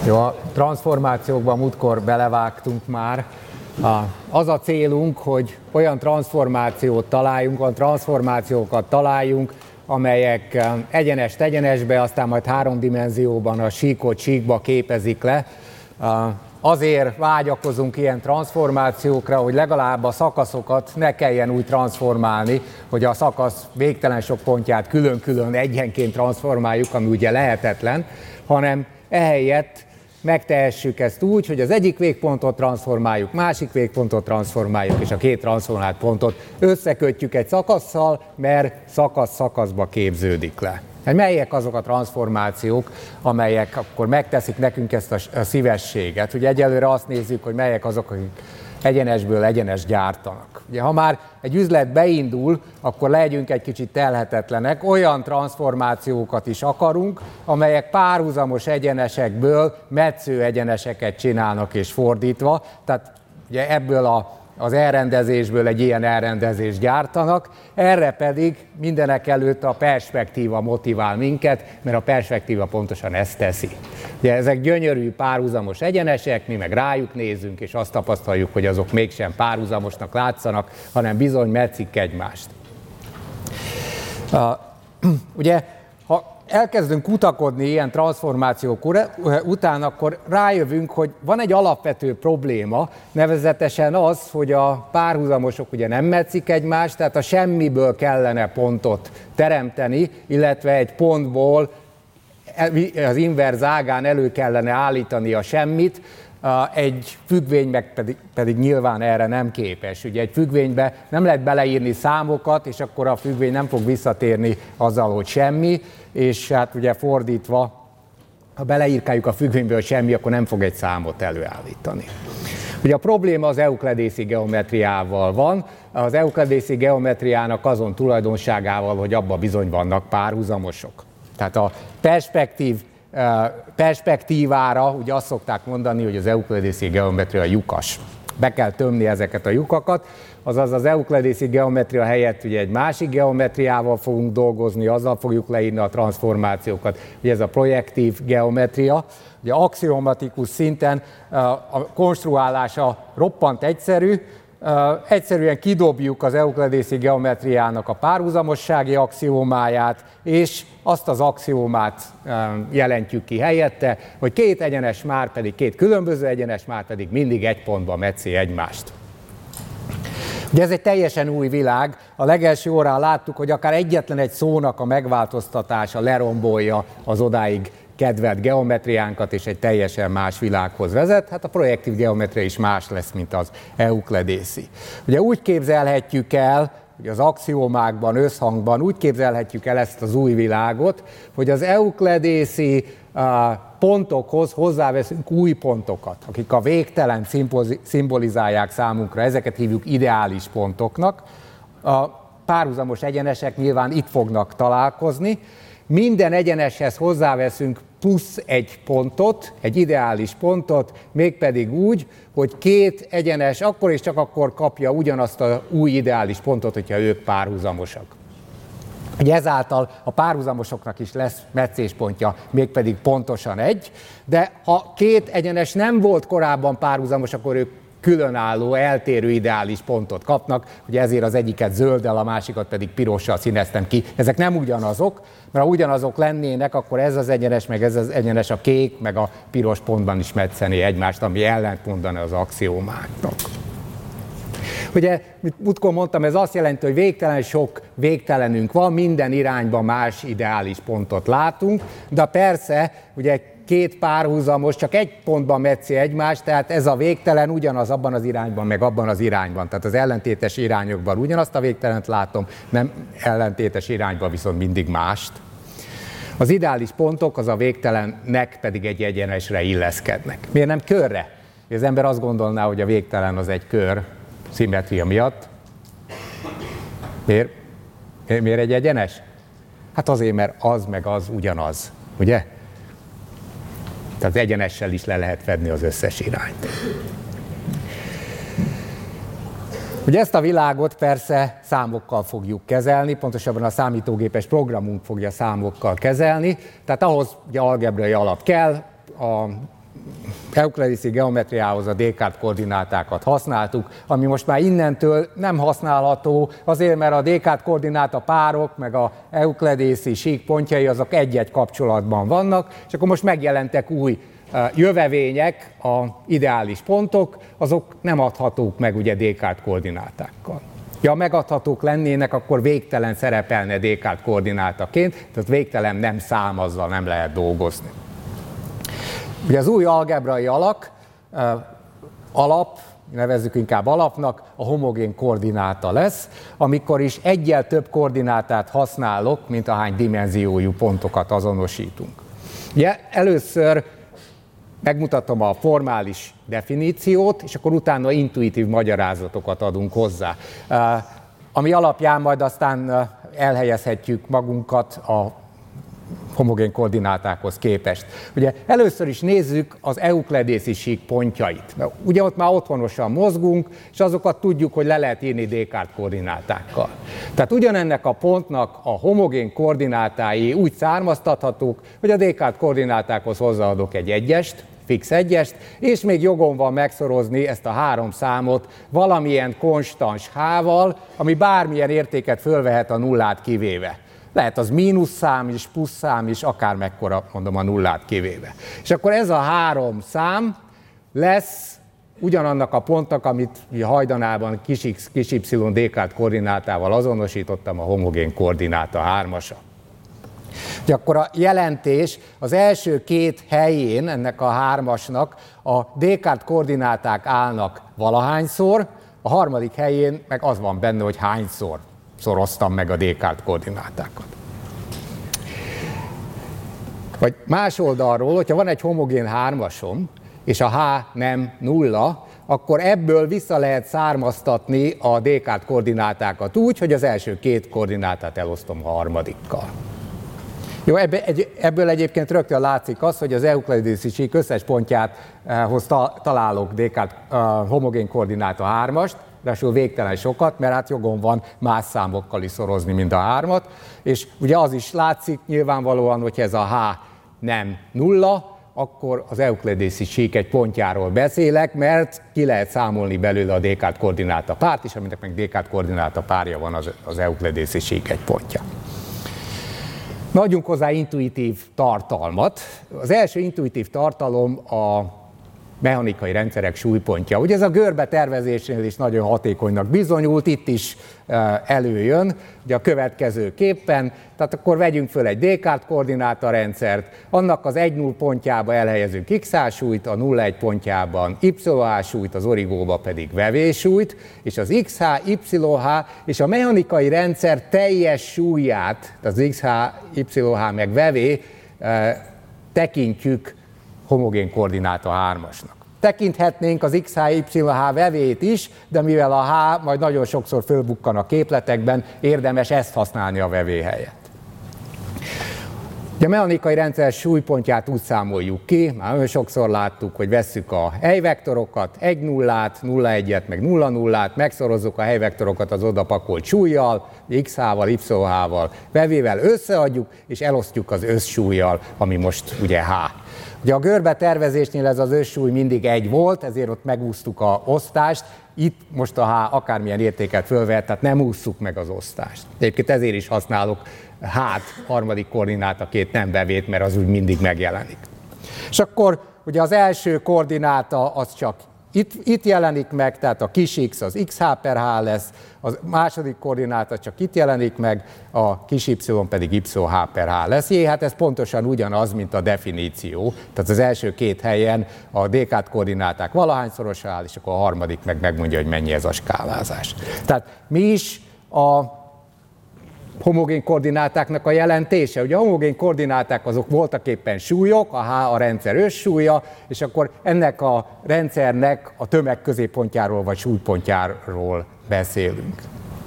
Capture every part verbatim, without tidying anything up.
Jó, a transformációkban múltkor belevágtunk már. Az a célunk, hogy olyan transformációt találjunk, olyan transformációkat találjunk, amelyek egyenest egyenesbe, aztán majd három dimenzióban a síkot síkba képezik le. Azért vágyakozunk ilyen transformációkra, hogy legalább a szakaszokat ne kelljen úgy transformálni, hogy a szakasz végtelen sok pontját külön-külön egyenként transformáljuk, ami ugye lehetetlen, hanem ehelyett megtehessük ezt úgy, hogy az egyik végpontot transformáljuk, másik végpontot transformáljuk, és a két transformált pontot összekötjük egy szakasszal, mert szakasz szakaszba képződik le. Hát melyek azok a transformációk, amelyek akkor megteszik nekünk ezt a szívességet? Ugye egyelőre azt nézzük, hogy melyek azok, akik egyenesből egyenes gyártanak. Ugye, ha már egy üzlet beindul, akkor legyünk egy kicsit telhetetlenek, olyan transformációkat is akarunk, amelyek párhuzamos egyenesekből metsző egyeneseket csinálnak és fordítva, tehát ugye ebből a az elrendezésből egy ilyen elrendezést gyártanak, erre pedig mindenek előtt a perspektíva motivál minket, mert a perspektíva pontosan ezt teszi. Ugye ezek gyönyörű párhuzamos egyenesek, mi meg rájuk nézünk, és azt tapasztaljuk, hogy azok mégsem párhuzamosnak látszanak, hanem bizony metszik egymást. Uh, ugye, ha elkezdünk kutakodni ilyen transformációk után, akkor rájövünk, hogy van egy alapvető probléma, nevezetesen az, hogy a párhuzamosok ugye nem metszik egymást, tehát a semmiből kellene pontot teremteni, illetve egy pontból az inverz ágán elő kellene állítani a semmit, egy függvény meg pedig, pedig nyilván erre nem képes. Ugye egy függvénybe nem lehet beleírni számokat, és akkor a függvény nem fog visszatérni azzal, hogy semmi, és hát ugye fordítva, ha beleírkáljuk a függvényből semmi, akkor nem fog egy számot előállítani. Ugye a probléma az euklidészi geometriával van, az euklidészi geometriának azon tulajdonságával, hogy abban bizony vannak párhuzamosok. Tehát a perspektív perspektívára, ugye azt szokták mondani, hogy az euklidészi geometria lyukas. Be kell tömni ezeket a lyukakat, azaz az euklidészi geometria helyett ugye egy másik geometriával fogunk dolgozni, azzal fogjuk leírni a transformációkat, ugye ez a projektív geometria. Ugye axiomatikus szinten a konstruálása roppant egyszerű, egyszerűen kidobjuk az euklidészi geometriának a párhuzamossági axiómáját, és azt az axiómát jelentjük ki helyette, hogy két egyenes már pedig, két különböző egyenes már pedig mindig egy pontban metszi egymást. Ugye ez egy teljesen új világ, a legelső órán láttuk, hogy akár egyetlen egy szónak a megváltoztatása lerombolja az odáig kedvelt geometriánkat, és egy teljesen más világhoz vezet, hát a projektív geometria is más lesz, mint az euklidészi. Ugye úgy képzelhetjük el, hogy az axiómákban, összhangban úgy képzelhetjük el ezt az új világot, hogy az euklidészi uh, pontokhoz hozzáveszünk új pontokat, akik a végtelen szimbolizálják számunkra, ezeket hívjuk ideális pontoknak. A párhuzamos egyenesek nyilván itt fognak találkozni, minden egyeneshez hozzáveszünk plusz egy pontot, egy ideális pontot, mégpedig úgy, hogy két egyenes akkor és csak akkor kapja ugyanazt az új ideális pontot, hogyha ők párhuzamosak. Ugye ezáltal a párhuzamosoknak is lesz metszéspontja, mégpedig pontosan egy, de ha két egyenes nem volt korábban párhuzamos, akkor ők különálló, eltérő ideális pontot kapnak, ugye ezért az egyiket zölddel, a másikat pedig pirossal színeztem ki. Ezek nem ugyanazok, mert ha ugyanazok lennének, akkor ez az egyenes, meg ez az egyenes a kék, meg a piros pontban is metszené egymást, ami ellent mondana az axiómáknak. Ugye, mit múltkor mondtam, ez azt jelenti, hogy végtelen sok végtelenünk van, minden irányban más ideális pontot látunk, de persze, ugye két párhuzamos, csak egy pontban metszi egymást, tehát ez a végtelen ugyanaz abban az irányban, meg abban az irányban. Tehát az ellentétes irányokban ugyanazt a végtelent látom, nem ellentétes irányban viszont mindig mást. Az ideális pontok, az a végtelennek pedig egy egyenesre illeszkednek. Miért nem körre? Az ember azt gondolná, hogy a végtelen az egy kör, szimmetria miatt. Miért? Miért egy egyenes? Hát azért, mert az meg az ugyanaz, ugye? Tehát egyenessel is le lehet fedni az összes irányt. Ugye ezt a világot persze számokkal fogjuk kezelni, pontosabban a számítógépes programunk fogja számokkal kezelni, tehát ahhoz ugye algebrai alap kell, a euklidészi geometriához a Descartes koordinátákat használtuk, ami most már innentől nem használható, azért, mert a Descartes koordináta párok, meg a euklidészi sík pontjai azok egy-egy kapcsolatban vannak, és akkor most megjelentek új jövevények, a ideális pontok, azok nem adhatók meg ugye Descartes koordinátákkal. Ja, megadhatók lennének, akkor végtelen szerepelne Descartes koordinátaként, tehát végtelen nem szám, azzal nem lehet dolgozni. Ugye az új algebrai alak, alap, nevezzük inkább alapnak, a homogén koordináta lesz, amikor is egyel több koordinátát használok, mint ahány dimenziójú pontokat azonosítunk. Ugye először megmutatom a formális definíciót, és akkor utána intuitív magyarázatokat adunk hozzá, ami alapján majd aztán elhelyezhetjük magunkat a homogén koordinátákhoz képest. Ugye először is nézzük az euklidészi sík pontjait. Ugye ott már otthonosan mozgunk, és azokat tudjuk, hogy le lehet írni Descartes koordinátákkal. Tehát ugyanennek a pontnak a homogén koordinátái úgy származtathatók, hogy a Descartes koordinátákhoz hozzáadok egy egyest, fix egyest, és még jogom van megszorozni ezt a három számot valamilyen konstans h-val, ami bármilyen értéket fölvehet a nullát kivéve. Lehet az mínusz szám is, plusz szám is, akár mekkora, mondom, a nullát kivéve. És akkor ez a három szám lesz ugyanannak a pontnak, amit hajdanában kis x, kis y Descartes koordinátával azonosítottam, a homogén koordináta hármasa. De akkor a jelentés az első két helyén ennek a hármasnak a Descartes koordináták állnak valahányszor, a harmadik helyén meg az van benne, hogy hányszor szoroztam meg a Descartes koordinátákat. Vagy más oldalról, hogyha van egy homogén hármasom, és a h nem nulla, akkor ebből vissza lehet származtatni a Descartes koordinátákat úgy, hogy az első két koordinátát elosztom a harmadikkal. Jó, ebből egyébként rögtön látszik az, hogy az euklidészi sík összes pontjához találok Descartes homogén koordináta hármast, ráadásul végtelen sokat, mert hát jogom van más számokkal is szorozni, mint a hármat, és ugye az is látszik nyilvánvalóan, hogy ez a h nem nulla, akkor az euklidészi sík egy pontjáról beszélek, mert ki lehet számolni belőle a Descartes koordináta párt is, aminek meg Descartes koordináta párja van az, az euklidészi sík egy pontja. Na, adjunk hozzá intuitív tartalmat. Az első intuitív tartalom a mechanikai rendszerek súlypontja. Ugye ez a görbe tervezésnél is nagyon hatékonynak bizonyult, itt is előjön, ugye a következő képpen, tehát akkor vegyünk föl egy Descartes koordináta rendszert, annak az egy null pontjába elhelyezünk x-h súlyt, a nulla egy pontjában y-h súlyt, az origóba pedig vevésúlyt, és az xh, yh és a mechanikai rendszer teljes súlyát, tehát az xh, yh meg vevé tekintjük homogén koordináta hármasnak. Tekinthetnénk az xh, yh vevét is, de mivel a h majd nagyon sokszor fölbukkan a képletekben, érdemes ezt használni a vevé helyett. A mechanikai rendszer súlypontját úgy számoljuk ki, már nagyon sokszor láttuk, hogy vesszük a helyvektorokat, egy nullát, nulla egyet, meg nulla nullát, megszorozzuk a helyvektorokat az odapakolt súlyjal, xh-val, yh-val, vevével összeadjuk, és elosztjuk az összsúlyjal, ami most ugye h. Ugye a görbe tervezésnél ez az összsúly mindig egy volt, ezért ott megúsztuk a osztást, itt most a h akármilyen értéket fölvehet, tehát nem ússzuk meg az osztást. Egyébként ezért is használok hát harmadik koordinátaként nem vevét, mert az úgy mindig megjelenik. És akkor ugye az első koordináta az csak itt, itt jelenik meg, tehát a kis x az xh per h lesz, a második koordináta csak itt jelenik meg, a kis y pedig yh per h lesz. Jé, hát ez pontosan ugyanaz, mint a definíció. Tehát az első két helyen a Descartes koordináták valahányszorosa áll, és akkor a harmadik meg megmondja, hogy mennyi ez a skálázás. Tehát mi is a homogén koordinátáknak a jelentése. Ugye a homogén koordináták azok voltak éppen súlyok, a h a rendszer összsúlya, és akkor ennek a rendszernek a tömegközéppontjáról vagy súlypontjáról beszélünk.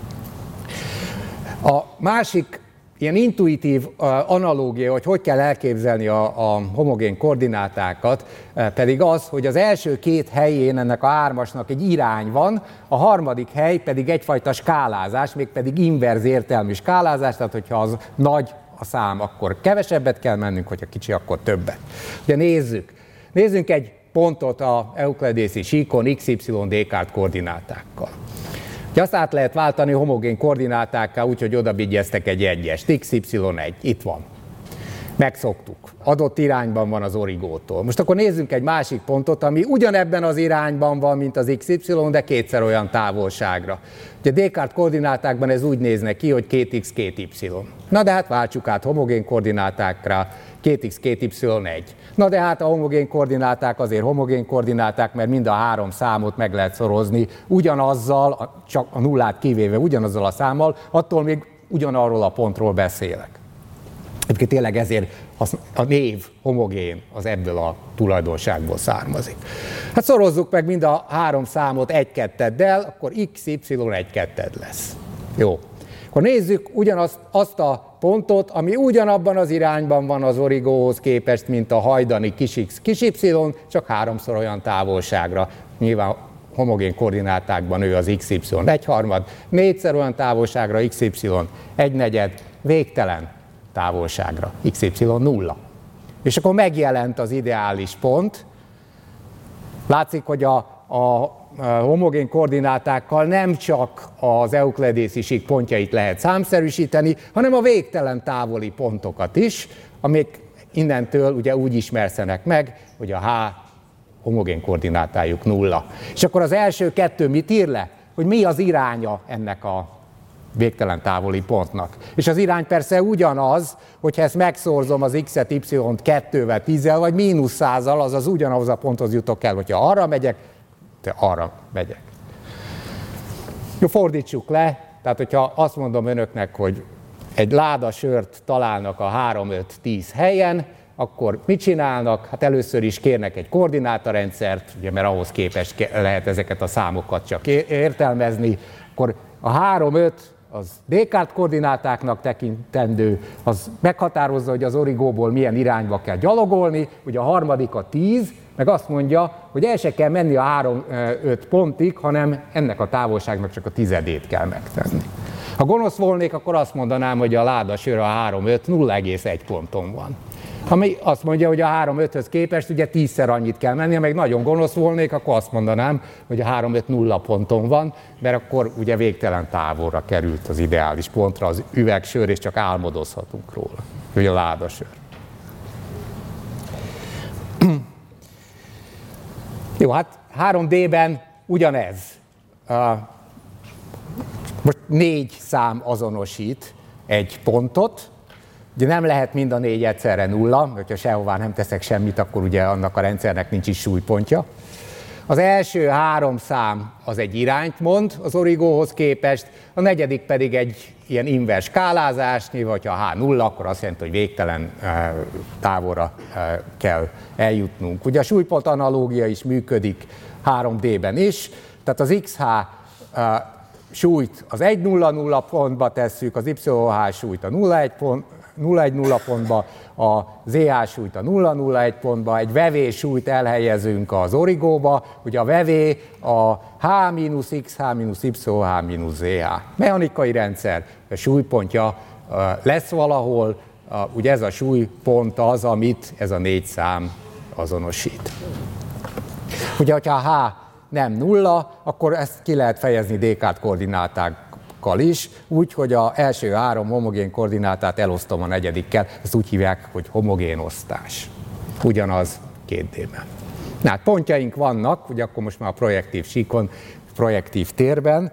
A másik ilyen intuitív analógia, hogy hogy kell elképzelni a, a homogén koordinátákat, pedig az, hogy az első két helyén ennek a hármasnak egy irány van, a harmadik hely pedig egyfajta skálázás, mégpedig inverz értelmű skálázás, tehát hogyha az nagy a szám, akkor kevesebbet kell mennünk, hogyha kicsi, akkor többet. Ugye nézzük, Nézzünk egy pontot a euklidészi síkon x y Descartes koordinátákkal. Ugye azt át lehet váltani homogén koordinátákká, úgyhogy oda vigyeztek egy egyest, x y egy, itt van. Megszoktuk. Adott irányban van az origótól. Most akkor nézzünk egy másik pontot, ami ugyanebben az irányban van, mint az x y, de kétszer olyan távolságra. Ugye Descartes koordinátákban ez úgy nézne ki, hogy két x, két y. Na de hát váltsuk át homogén koordinátákra, két x, két y, egy. Na de hát a homogén koordináták azért homogén koordináták, mert mind a három számot meg lehet szorozni ugyanazzal, csak a nullát kivéve ugyanazzal a számmal, attól még ugyanarról a pontról beszélek. Egyébként tényleg ezért a név homogén az ebből a tulajdonságból származik. Hát szorozzuk meg mind a három számot egy-ketteddel, akkor x, y, egy-ketted lesz. Jó. Akkor nézzük ugyanazt azt a pontot, ami ugyanabban az irányban van az origóhoz képest, mint a hajdani kis x, kis y, csak háromszor olyan távolságra. Nyilván homogén koordinátákban ő az x, y egy harmad, négyszer olyan távolságra x, y egy negyed, végtelen távolságra, x, y nulla. És akkor megjelent az ideális pont. Látszik, hogy a, a homogén koordinátákkal nem csak az euklidészi sík pontjait lehet számszerűsíteni, hanem a végtelen távoli pontokat is, amik innentől ugye úgy ismerszenek meg, hogy a h homogén koordinátájuk nulla. És akkor az első kettő mit ír le? Hogy mi az iránya ennek a végtelen távoli pontnak. És az irány persze ugyanaz, hogyha ezt megszorzom az x-et, y-t kettővel, tízzel, vagy mínusz százzal, azaz ugyanahhoz a ponthoz jutok el, hogyha arra megyek, te arra megyek. Jó, fordítsuk le, tehát hogyha azt mondom önöknek, hogy egy láda sört találnak a három, öt, tíz helyen, akkor mit csinálnak? Hát először is kérnek egy koordinátarendszert, ugye, mert ahhoz képest lehet ezeket a számokat csak értelmezni, akkor a három, öt az Descartes koordinátáknak tekintendő, az meghatározza, hogy az origóból milyen irányba kell gyalogolni, ugye a harmadik a tíz, meg azt mondja, hogy el se kell menni a három, öt pontig, hanem ennek a távolságnak csak a tizedét kell megtenni. Ha gonosz volnék, akkor azt mondanám, hogy a láda sör a három, öt nulla egész egy ponton van. Ami azt mondja, hogy a három, öthöz képest ugye tízszer annyit kell menni, ha meg nagyon gonosz volnék, akkor azt mondanám, hogy a három, öt nulla ponton van, mert akkor ugye végtelen távolra került az ideális pontra az üvegsör, és csak álmodozhatunk róla, hogy a ládasör. Jó, hát három dében ugyanez. Most négy szám azonosít egy pontot. Ugye nem lehet mind a négy egyszerre nulla, hogyha sehová nem teszek semmit, akkor ugye annak a rendszernek nincs is súlypontja. Az első három szám az egy irányt mond az origóhoz képest, a negyedik pedig egy ilyen invers skálázás, nyilván, ha h nulla, akkor azt jelenti, hogy végtelen távolra kell eljutnunk. Ugye a súlypont analógia is működik három dében is, tehát az xh súlyt az egy nulla nulla pontba tesszük, az yh súlyt a nulla egy pont, nulla egy nulla pontba, a zh súlyt a nulla nulla egy pontba, egy vevé súlyt elhelyezünk az origóba, ugye a vevé a h mínusz xh mínusz yh mínusz zh. Mechanikai rendszer, a súlypontja lesz valahol, ugye ez a súlypont az, amit ez a négy szám azonosít. Ugye, hogyha a h nem nulla, akkor ezt ki lehet fejezni Descartes koordinátákkal is, úgy, hogy az első három homogén koordinátát elosztom a negyedikkel, ezt úgy hívják, hogy homogén osztás. Ugyanaz két dében. Na, hát pontjaink vannak, ugye akkor most már a projektív síkon, projektív térben.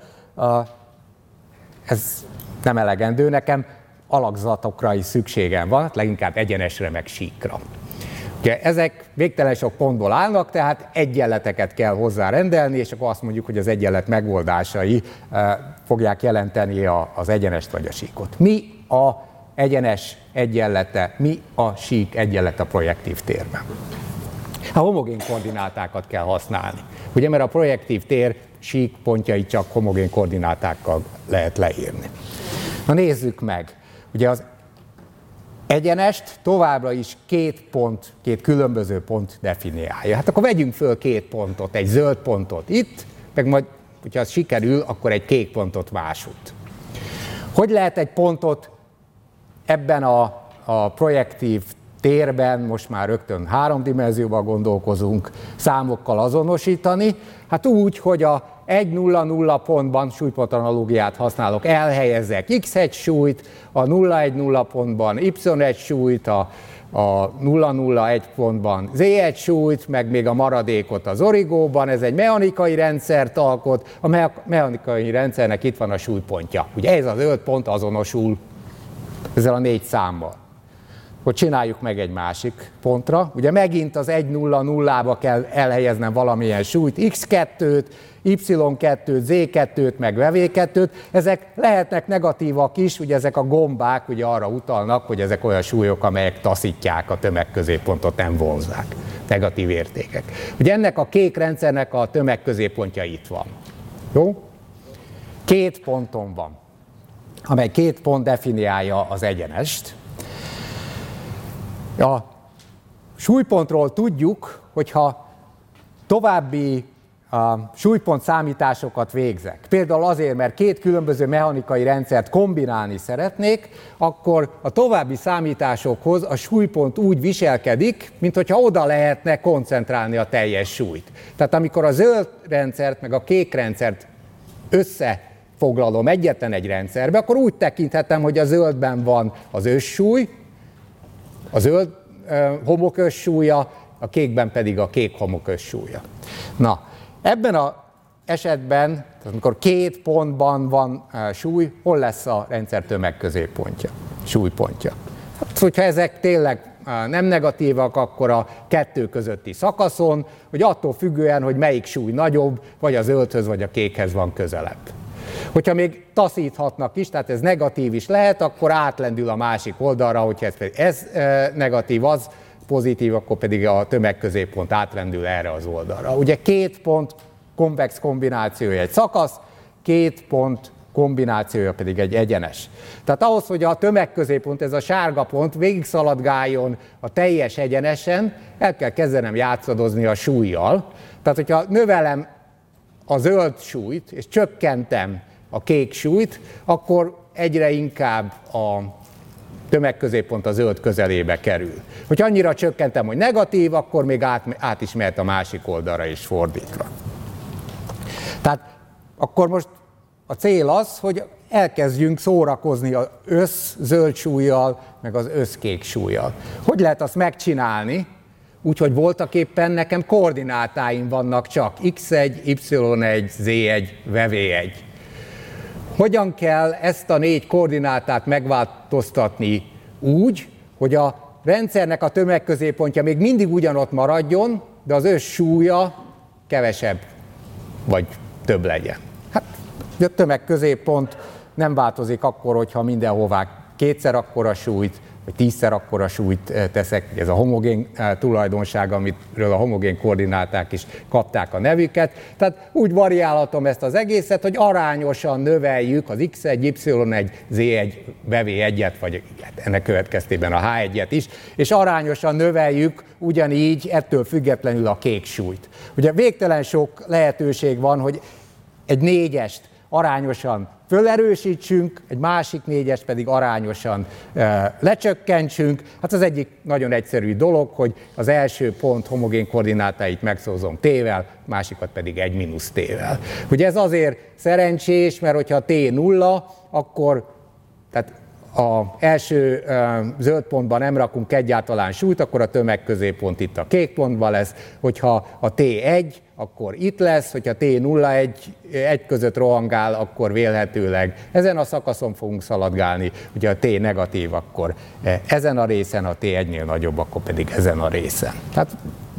Ez nem elegendő nekem, alakzatokra is szükségem van, leginkább egyenesre meg síkra. Ugye ezek végtelen sok pontból állnak, tehát egyenleteket kell hozzá rendelni, és akkor azt mondjuk, hogy az egyenlet megoldásai fogják jelenteni az egyenest vagy a síkot. Mi a egyenes egyenlete, mi a sík egyenlete a projektív térben? A homogén koordinátákat kell használni. Ugye, mert a projektív tér sík pontjai csak homogén koordinátákkal lehet leírni. Na nézzük meg. Ugye az egyenest továbbra is két pont, két különböző pont definiálja. Hát akkor vegyünk föl két pontot, egy zöld pontot itt, meg majd, hogyha az sikerül, akkor egy kék pontot másút. Hogy lehet egy pontot ebben a, a projektív térben, most már rögtön három dimenzióban gondolkozunk, számokkal azonosítani, hát úgy, hogy a egy nulla nulla pontban, súlypont analógiát használok, elhelyezzek x egy súlyt, a nulla egy nulla pontban y egy súlyt, a, a nulla nulla egy pontban z egy súlyt, meg még a maradékot az origóban, ez egy mechanikai rendszert alkot, a me- mechanikai rendszernek itt van a súlypontja. Ugye ez az öt pont azonosul ezzel a négy számmal. Akkor csináljuk meg egy másik pontra. Ugye megint az egy nulla nullába kell elhelyeznem valamilyen súlyt, x kettőt, y kettőt, z kettőt, meg v kettőt. Ezek lehetnek negatívak is, ugye ezek a gombák ugye arra utalnak, hogy ezek olyan súlyok, amelyek taszítják a tömegközéppontot, nem vonzzák. Negatív értékek. Ugye ennek a kék rendszernek a tömegközéppontja itt van. Jó? Két ponton van, amely két pont definiálja az egyenest. A súlypontról tudjuk, hogyha további a súlypont számításokat végzek, például azért, mert két különböző mechanikai rendszert kombinálni szeretnék, akkor a további számításokhoz a súlypont úgy viselkedik, mintha oda lehetne koncentrálni a teljes súlyt. Tehát amikor a zöld rendszert meg a kék rendszert összefoglalom egyetlen egy rendszerbe, akkor úgy tekinthetem, hogy a zöldben van az összsúly, a zöld homok összsúlya, a kékben pedig a kék homok összsúlya. Na, ebben az esetben, amikor két pontban van súly, hol lesz a rendszer tömegközéppontja, súlypontja? Hát, hogyha ezek tényleg nem negatívak, akkor a kettő közötti szakaszon, hogy attól függően, hogy melyik súly nagyobb, vagy a zöldhöz, vagy a kékhez van közelebb. Hogyha még taszíthatnak is, tehát ez negatív is lehet, akkor átlendül a másik oldalra, hogyha ez, ez negatív, az pozitív, akkor pedig a tömegközéppont átlendül erre az oldalra. Ugye két pont konvex kombinációja egy szakasz, két pont kombinációja pedig egy egyenes. Tehát ahhoz, hogy a tömegközéppont, ez a sárga pont végigszaladgáljon a teljes egyenesen, el kell kezdenem játszadozni a súlyjal. Tehát, hogyha növelem a zöld súlyt, és csökkentem a kék súlyt, akkor egyre inkább a tömegközéppont a zöld közelébe kerül. Hogy annyira csökkentem, hogy negatív, akkor még át, át is mehet a másik oldalra is fordítva. Tehát akkor most a cél az, hogy elkezdjünk szórakozni az össz zöld súllyal, meg az össz kék súllyal. Hogy lehet azt megcsinálni? Úgyhogy voltaképpen nekem koordinátáim vannak csak x egy, y egy, z egy, v egy. Hogyan kell ezt a négy koordinátát megváltoztatni úgy, hogy a rendszernek a tömegközéppontja még mindig ugyanott maradjon, de az össz súlya kevesebb vagy több legyen? Hát a tömegközéppont nem változik akkor, hogyha mindenhová kétszer akkora súlyt, vagy tízszer akkora súlyt teszek, ez a homogén tulajdonság, amiről a homogén koordináták is kapták a nevüket. Tehát úgy variálhatom ezt az egészet, hogy arányosan növeljük az x egy, y egy, z egy, v egyet, vagy ennek következtében a h egyet is, és arányosan növeljük ugyanígy ettől függetlenül a kék súlyt. Ugye végtelen sok lehetőség van, hogy egy négyest arányosan fölerősítsünk, egy másik négyes pedig arányosan e, lecsökkentsünk. Hát az egyik nagyon egyszerű dolog, hogy az első pont homogén koordinátáit megszózom t-vel, másikat pedig egy mínusz t-vel. Ugye ez azért szerencsés, mert hogyha t nulla, akkor tehát az első e, zöld pontban nem rakunk egyáltalán súlyt, akkor a tömegközéppont itt a kék pontban lesz, hogyha a t egy, akkor itt lesz, hogyha t nulla egy, egy között rohangál, akkor vélhetőleg ezen a szakaszon fogunk szaladgálni, ugye a t negatív, akkor ezen a részen, a t egynél nagyobb, akkor pedig ezen a részen. Tehát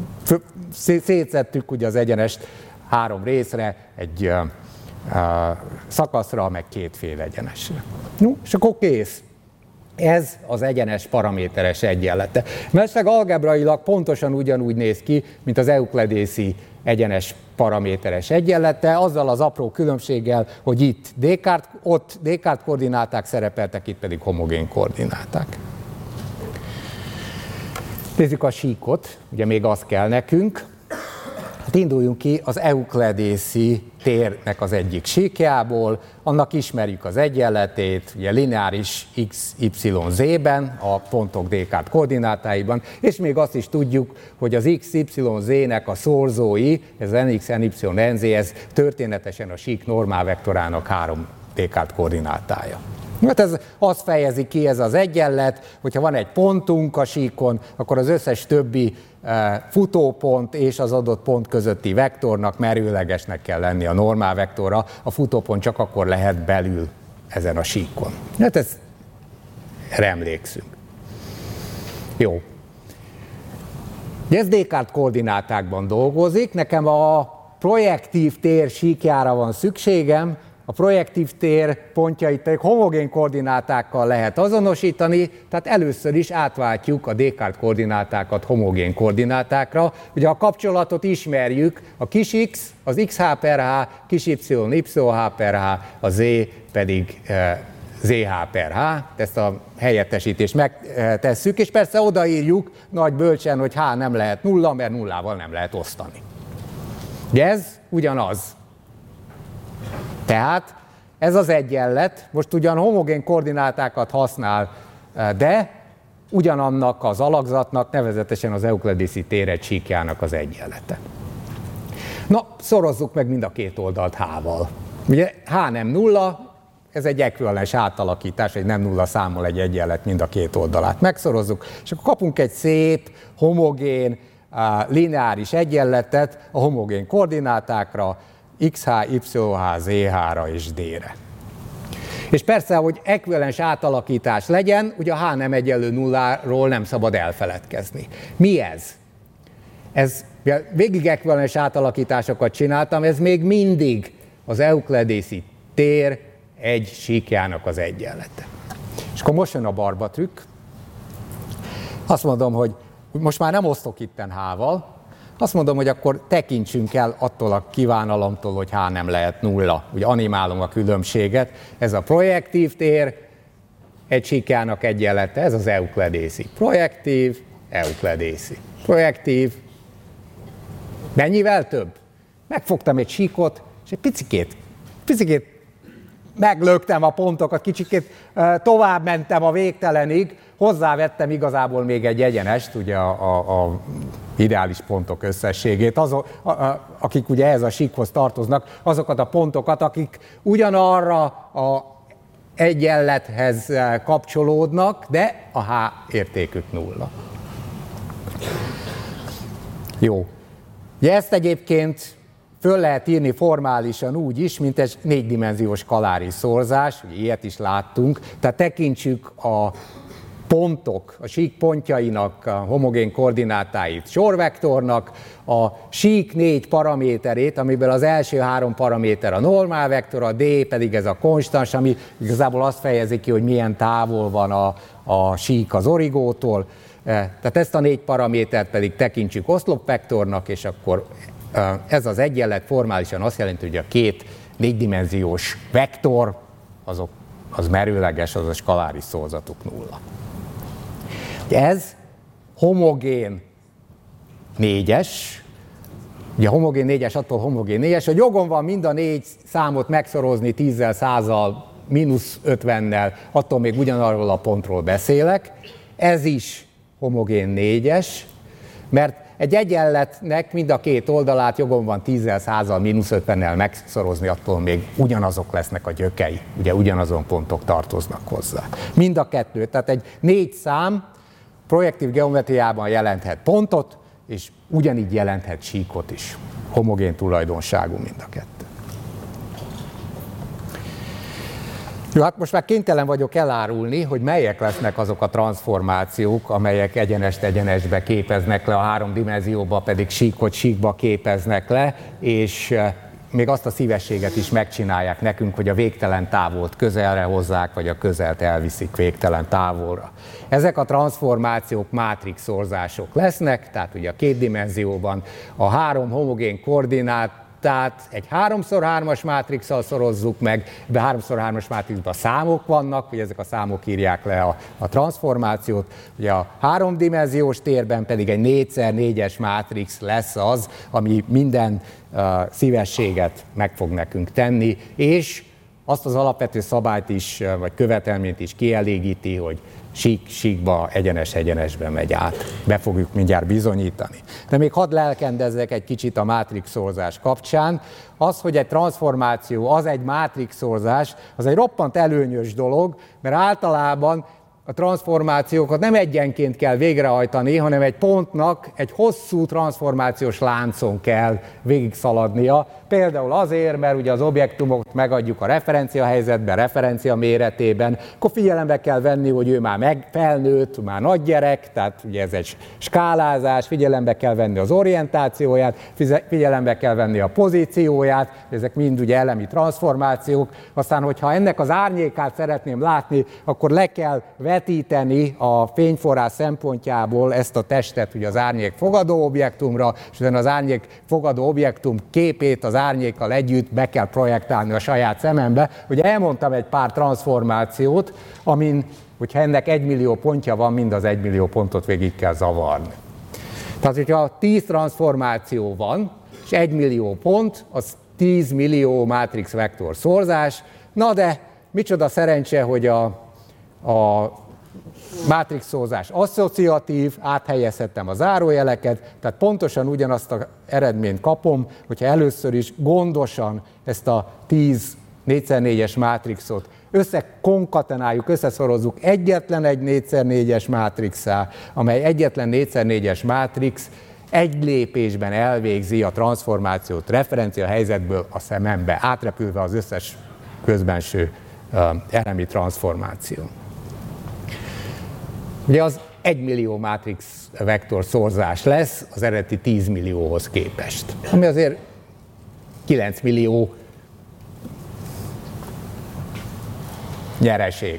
szétszettük ugye az egyenest három részre, egy uh, uh, szakaszra, meg kétféle egyenesre. No, és akkor kész. Ez az egyenes paraméteres egyenlete. Mellesleg algebrailag pontosan ugyanúgy néz ki, mint az euklidészi egyenes paraméteres egyenlete, azzal az apró különbséggel, hogy itt Descartes, ott Descartes koordináták szerepeltek, itt pedig homogén koordináták. Nézzük a síkot, ugye még az kell nekünk. Hát Induljunk ki az euklidészi térnek az egyik síkjából, annak ismerjük az egyenletét, ugye lineáris x y z-ben, a pontok Descartes koordinátáiban, és még azt is tudjuk, hogy az x y z-nek a szorzói, ez nx, ny, nz, ez történetesen a sík normálvektorának három Descartes koordinátája. Hát ez azt fejezi ki ez az egyenlet, hogyha van egy pontunk a síkon, akkor az összes többi futópont és az adott pont közötti vektornak merőlegesnek kell lenni a normálvektorra, a futópont csak akkor lehet belül ezen a síkon. Hát ezt emlékszünk. Jó. Ez Descartes koordinátákban dolgozik, nekem a projektív tér síkjára van szükségem, a projektív tér pontjait pedig homogén koordinátákkal lehet azonosítani, tehát először is átváltjuk a Descartes koordinátákat homogén koordinátákra. Ugye a kapcsolatot ismerjük, a kis x az xh per h, kis y yh per h, a z pedig e, zh per h, ezt a helyettesítést megtesszük, és persze odaírjuk nagy bölcsen, hogy h nem lehet nulla, mert nullával nem lehet osztani. Ugye ez ugyanaz. Tehát ez az egyenlet, most ugyan homogén koordinátákat használ, de ugyanannak az alakzatnak, nevezetesen az euklidészi tér egy síkjának az egyenlete. Na, szorozzuk meg mind a két oldalt h-val. Ugye h nem nulla, ez egy ekvivalens átalakítás, egy nem nulla számmal egy egyenlet mind a két oldalát. Megszorozzuk, és akkor kapunk egy szép, homogén, lineáris egyenletet a homogén koordinátákra, xh, yh, zh-ra és d-re. És persze, hogy ekvivalens átalakítás legyen, ugye a h nem egyenlő nulláról nem szabad elfeledkezni. Mi ez? Ez végig ekvivalens átalakításokat csináltam, ez még mindig az euklidészi tér egy síkjának az egyenlete. És akkor most jön a barba trükk. Azt mondom, hogy most már nem osztok itten h-val, azt mondom, hogy akkor tekintsünk el attól a kívánalomtól, hogy h nem lehet nulla. Ugye animálom a különbséget. Ez a projektív tér egy síkjának egyenlete, ez az euklidészi. Projektív, euklidészi. Projektív. Mennyivel több? Megfogtam egy síkot, és egy picikét, picikét meglöktem a pontokat, kicsikét tovább mentem a végtelenig, hozzávettem igazából még egy egyenest, ugye a, a, a ideális pontok összességét, azok, a, a, akik ugye ehhez a síkhoz tartoznak, azokat a pontokat, akik ugyanarra a egyenlethez kapcsolódnak, de a h értékük nulla. Jó. Ugye ezt egyébként föl lehet írni formálisan úgy is, mint egy négydimenziós kalári szorzás, ugye ilyet is láttunk, tehát tekintsük a pontok, a sík pontjainak a homogén koordinátáit sorvektornak, a sík négy paraméterét, amiből az első három paraméter a normálvektor, a d pedig ez a konstans, ami igazából azt fejezi ki, hogy milyen távol van a, a sík az origótól. Tehát ezt a négy paramétert pedig tekintsük oszlopvektornak, és akkor ez az egyenlet formálisan azt jelenti, hogy a két négydimenziós vektor, azok, az merőleges, az a skaláris szorzatuk nulla. Ez homogén négyes, ugye homogén négyes attól homogén négyes, hogy jogom van mind a négy számot megszorozni tízzel, százzal, mínusz ötvennel, attól még ugyanarról a pontról beszélek. Ez is homogén négyes, mert egy egyenletnek mind a két oldalát jogom van tízzel, százzal, mínusz ötvennel megszorozni, attól még ugyanazok lesznek a gyökei, ugye ugyanazon pontok tartoznak hozzá. Mind a kettő, tehát egy négy szám projektív geometriában jelenthet pontot, és ugyanígy jelenthet síkot is. Homogén tulajdonságú mind a kettő. Jó, hát most már kénytelen vagyok elárulni, hogy melyek lesznek azok a transformációk, amelyek egyenest egyenesbe képeznek le, a három dimenzióba pedig síkot síkba képeznek le, és még azt a szívességet is megcsinálják nekünk, hogy a végtelen távolt közelre hozzák, vagy a közelt elviszik végtelen távolra. Ezek a transformációk mátrix szorzások lesznek, tehát ugye a két dimenzióban a három homogén koordinát lambdát egy háromszor hármas mátrixsal szorozzuk meg, de háromszor hármas mátrixban számok vannak, hogy ezek a számok írják le a, a transformációt. Ugye a háromdimenziós térben pedig egy négyszer négyes mátrix lesz az, ami minden uh, szívességet meg fog nekünk tenni, és azt az alapvető szabályt is, vagy követelményt is kielégíti, hogy sík, síkba, egyenes, egyenesbe megy át. Be fogjuk mindjárt bizonyítani. De még hadd lelkendezzek egy kicsit a mátrixszorzás kapcsán. Az, hogy egy transformáció, az egy mátrixszorzás, az egy roppant előnyös dolog, mert általában a transformációkat nem egyenként kell végrehajtani, hanem egy pontnak egy hosszú transformációs láncon kell végigszaladnia. Például azért, mert ugye az objektumot megadjuk a referenciahelyzetben, referencia méretében, akkor figyelembe kell venni, hogy ő már meg felnőtt, már nagy gyerek, tehát ugye ez egy skálázás, figyelembe kell venni az orientációját, figyelembe kell venni a pozícióját, ezek mind ugye elemi transformációk. Aztán, hogyha ennek az árnyékát szeretném látni, akkor le kell vetíteni a fényforrás szempontjából ezt a testet ugye az árnyék fogadó objektumra, és utána az árnyék fogadó objektum képét az árnyékkal együtt be kell projektálni a saját szemembe. Ugye elmondtam egy pár transformációt, amin, hogyha ennek egymillió pontja van, mind az egymillió pontot végig kell zavarni. Tehát, hogyha tíz transformáció van, és egymillió pont, az tízmillió mátrix vektor szorzás. Na de micsoda szerencse, hogy a, a mátrixszorzás asszociatív, áthelyezhettem a zárójeleket, tehát pontosan ugyanazt az eredményt kapom, hogyha először is gondosan ezt a tíz négyszer négyes mátrixot összekonkatenáljuk, összeszorozzuk egyetlen egy négyszer négyes mátrixá, amely egyetlen négyszer négyes mátrix egy lépésben elvégzi a transformációt referencia helyzetből a szemembe, átrepülve az összes közbenső uh, elemi transformáció. Ugye az egymillió mátrix vektor szorzás lesz az eredeti tízmillióhoz képest, ami azért kilencmillió nyereség.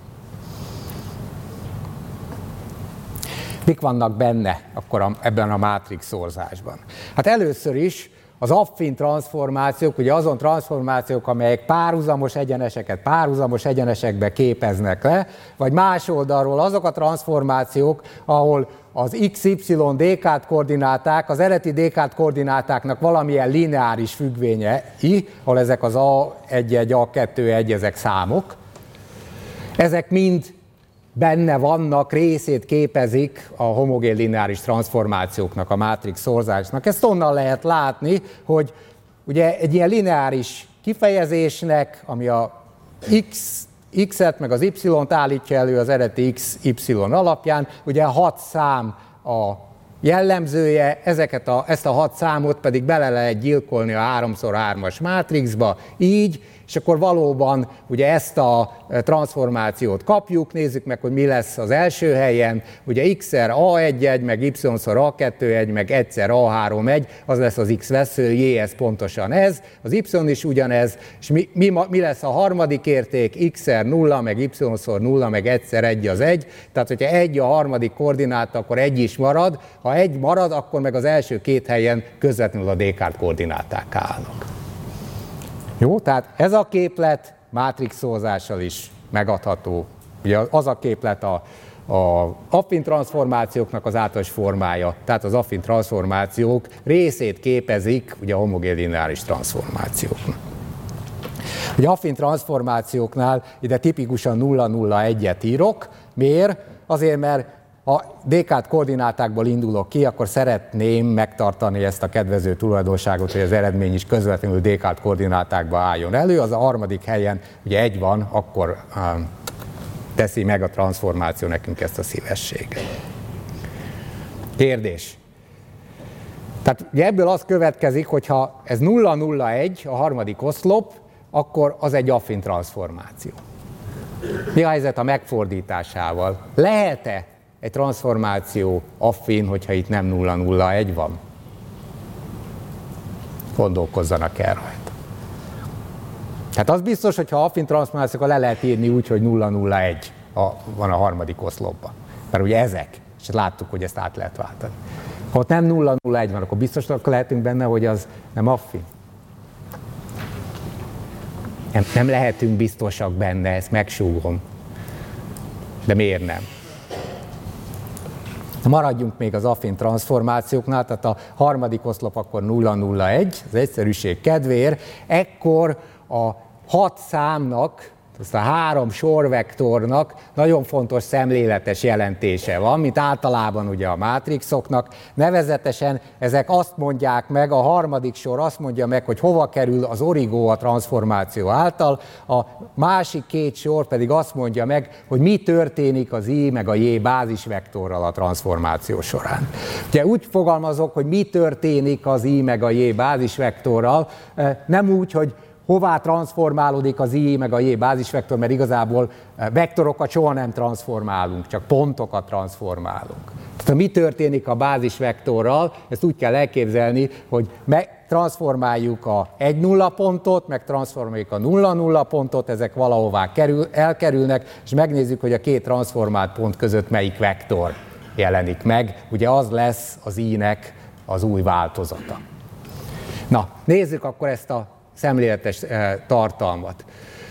Mik vannak benne akkor a, ebben a mátrix szorzásban? Hát először is az affin transformációk, ugye azon transformációk, amelyek párhuzamos egyeneseket párhuzamos egyenesekbe képeznek le, vagy más oldalról azok a transformációk, ahol az x y dk koordináták, az eredeti dk koordinátáknak valamilyen lineáris függvényei, ahol ezek az á egy, á kettő, egy, ezek számok, ezek mind benne vannak, részét képezik a homogén lineáris transformációknak, a mátrix szorzásnak. Ezt onnan lehet látni, hogy ugye egy ilyen lineáris kifejezésnek, ami a x, x-et meg az y-t állítja elő az eredeti x, y alapján, ugye hat szám a jellemzője, ezeket a, ezt a hat számot pedig bele lehet gyilkolni a háromszor hármas mátrixba, így, és akkor valóban ugye ezt a transformációt kapjuk, nézzük meg, hogy mi lesz az első helyen, ugye x-szer á egy egy, meg y-szor á kettő egy, meg egyszer á három egy, az lesz az x vesző, j ez pontosan ez, az y is ugyanez, és mi, mi, mi lesz a harmadik érték, x-szer nulla, meg y-szor nulla, meg egyszer egy az egy, tehát hogyha egy a harmadik koordináta, akkor egy is marad, ha egy marad, akkor meg az első két helyen közvetlenül a Descartes koordináták állnak. Jó, tehát ez a képlet mátrixszorzásal is megadható. Ugye az a képlet a, a affin transformációknak az általános formája, tehát az affin transformációk részét képezik ugye a homogén lineáris transformációknak. Ugye affin transformációknál ide tipikusan nulla nulla egyet írok. Miért? Azért, mert ha Descartes koordinátákból indulok ki, akkor szeretném megtartani ezt a kedvező tulajdonságot, hogy az eredmény is közvetlenül Descartes koordinátákba álljon elő. Az a harmadik helyen ugye egy van, akkor um, teszi meg a transformáció nekünk ezt a szívességet. Kérdés. Tehát ugye ebből az következik, hogy ha ez nulla nulla egy, a harmadik oszlop, akkor az egy affin transformáció. Mi a helyzet a megfordításával? Lehet-e egy transformáció affin, hogyha itt nem nulla nulla egy van? Gondolkozzanak el rajta. Hát az biztos, hogy ha affin transformációkkal le lehet írni úgy, hogy nulla nulla egy a, van a harmadik oszlopban. Mert ugye ezek, és láttuk, hogy ezt át lehet váltani. Ha ott nem nulla nulla egy van, akkor biztosak lehetünk benne, hogy az nem affin. Nem, nem lehetünk biztosak benne, ezt megsúgom. De miért nem? Maradjunk még az affin transformációknál, tehát a harmadik oszlop akkor nulla nulla egy, az egyszerűség kedvéért, ekkor a hat számnak, azt a három sorvektornak nagyon fontos szemléletes jelentése van, mint általában ugye a mátrixoknak. Nevezetesen ezek azt mondják meg, a harmadik sor azt mondja meg, hogy hova kerül az origó a transformáció által, a másik két sor pedig azt mondja meg, hogy mi történik az i meg a j bázisvektorral a transformáció során. Ugye úgy fogalmazok, hogy mi történik az i meg a j bázisvektorral, nem úgy, hogy hová transformálódik az i meg a j bázisvektor, mert igazából vektorokat soha nem transformálunk, csak pontokat transformálunk. Tehát mi történik a bázisvektorral, ezt úgy kell elképzelni, hogy megtransformáljuk a egy nulla pontot, meg transformáljuk a nulla nulla pontot, ezek valahová kerül, elkerülnek, és megnézzük, hogy a két transformált pont között melyik vektor jelenik meg. Ugye az lesz az i-nek az új változata. Na, nézzük akkor ezt a szemléletes tartalmat.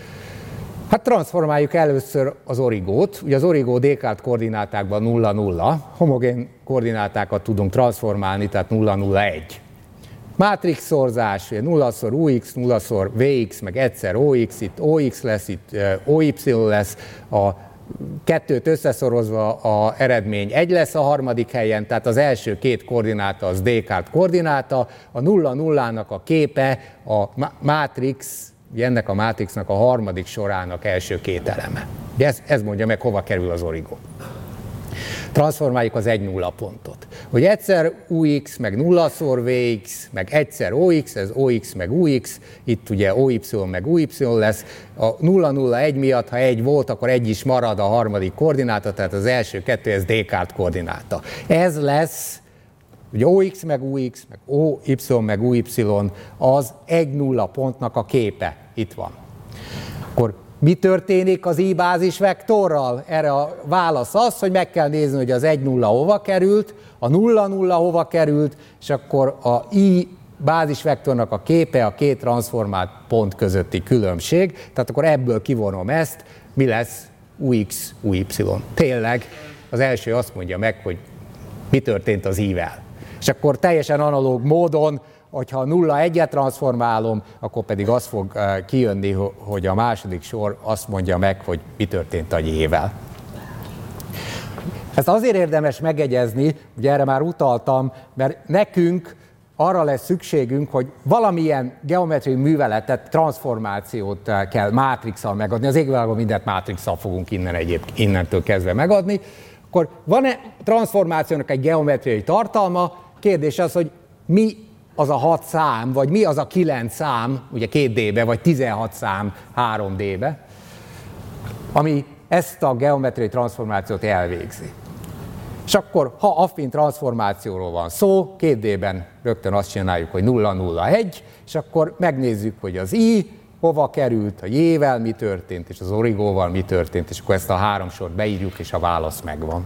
Hát transformáljuk először az origót. Ugye az origó Descartes koordinátákban nulla nulla, homogén koordinátákat tudunk transformálni, tehát nulla nulla egy. Mátrix szorzás, nullaszor ux, nullaszor vx, meg egyszer ox, itt ox lesz, itt oy lesz, a kettőt összeszorozva az eredmény egy lesz a harmadik helyen, tehát az első két koordináta az Descartes koordináta, a nulla nullának a képe a mátrix, ennek a mátrixnak a harmadik sorának első két eleme. Ez, ez mondja meg, hova kerül az origó. Transformáljuk az egy nulla pontot. Hogy egyszer ux, meg nullaszor vx, meg egyszer ox, ez ox, meg ux, itt ugye oy, meg uy lesz. A nulla nulla egy miatt, ha egy volt, akkor egy is marad a harmadik koordináta, tehát az első kettő, ez Descartes koordináta. Ez lesz, ugye ox, meg ux, meg oy, meg uy, az egy nulla pontnak a képe. Itt van. Akkor mi történik az i bázisvektorral? Erre a válasz az, hogy meg kell nézni, hogy az egy nulla hova került, a nulla nulla hova került, és akkor a i bázisvektornak a képe a két transformált pont közötti különbség, tehát akkor ebből kivonom ezt, mi lesz ux, uy. Tényleg az első azt mondja meg, hogy mi történt az i-vel. És akkor teljesen analóg módon, hogyha nulla egyet transformálom, akkor pedig az fog kijönni, hogy a második sor azt mondja meg, hogy mi történt a j-vel. Ezt azért érdemes megegyezni, ugye erre már utaltam, mert nekünk arra lesz szükségünk, hogy valamilyen geometriai műveletet, transformációt kell mátrixsal megadni, az égvilágon mindent mátrixsal fogunk innen egyéb, innentől kezdve megadni, akkor van-e transformációnak egy geometriai tartalma? Kérdés az, hogy mi az a hat szám, vagy mi az a kilenc szám, ugye két dé-be, vagy tizenhat szám három dé-be, ami ezt a geometriai transformációt elvégzi. És akkor, ha affin transformációról van szó, két dé-ben rögtön azt csináljuk, hogy nulla nulla egy, és akkor megnézzük, hogy az i hova került, a j-vel mi történt, és az origóval mi történt, és akkor ezt a három sort beírjuk, és a válasz megvan.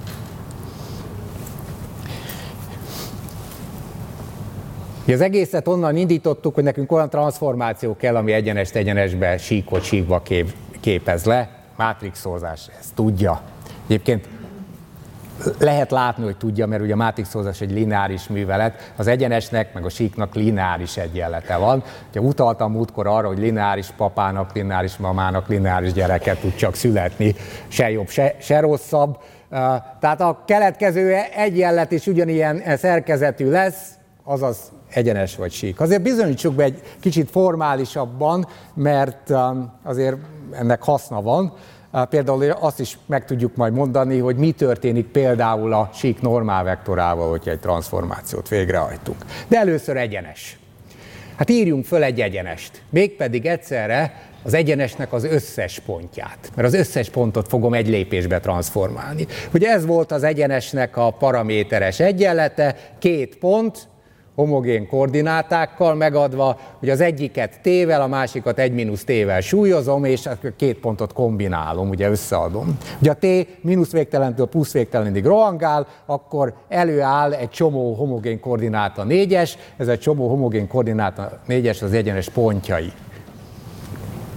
Az egészet onnan indítottuk, hogy nekünk olyan transformáció kell, ami egyenest egyenesbe, síkot síkba kép, képez le. Mátrixorzás, ezt tudja. Egyébként lehet látni, hogy tudja, mert ugye a mátrixorzás egy lineáris művelet, az egyenesnek, meg a síknak lineáris egyenlete van. Ugye utaltam múltkor arra, hogy lineáris papának, lineáris mamának lineáris gyereket tud csak születni, se jobb, se, se rosszabb. Tehát a keletkező egyenlet is ugyanilyen szerkezetű lesz, azaz egyenes vagy sík. Azért bizonyítsuk be egy kicsit formálisabban, mert azért ennek haszna van. Például azt is meg tudjuk majd mondani, hogy mi történik például a sík normálvektorával, hogyha egy transformációt végrehajtunk. De először egyenes. Hát írjunk föl egy egyenest, mégpedig egyszerre az egyenesnek az összes pontját, mert az összes pontot fogom egy lépésbe transformálni. Ugye ez volt az egyenesnek a paraméteres egyenlete, két pont, homogén koordinátákkal megadva, hogy az egyiket t-vel, a másikat egy mínusz t-vel súlyozom, és a két pontot kombinálom, ugye összeadom. Ugye a t mínusz végtelentől plusz végtelenig rohangál, akkor előáll egy csomó homogén koordináta négyes, ez egy csomó homogén koordináta négyes az egyenes pontjai.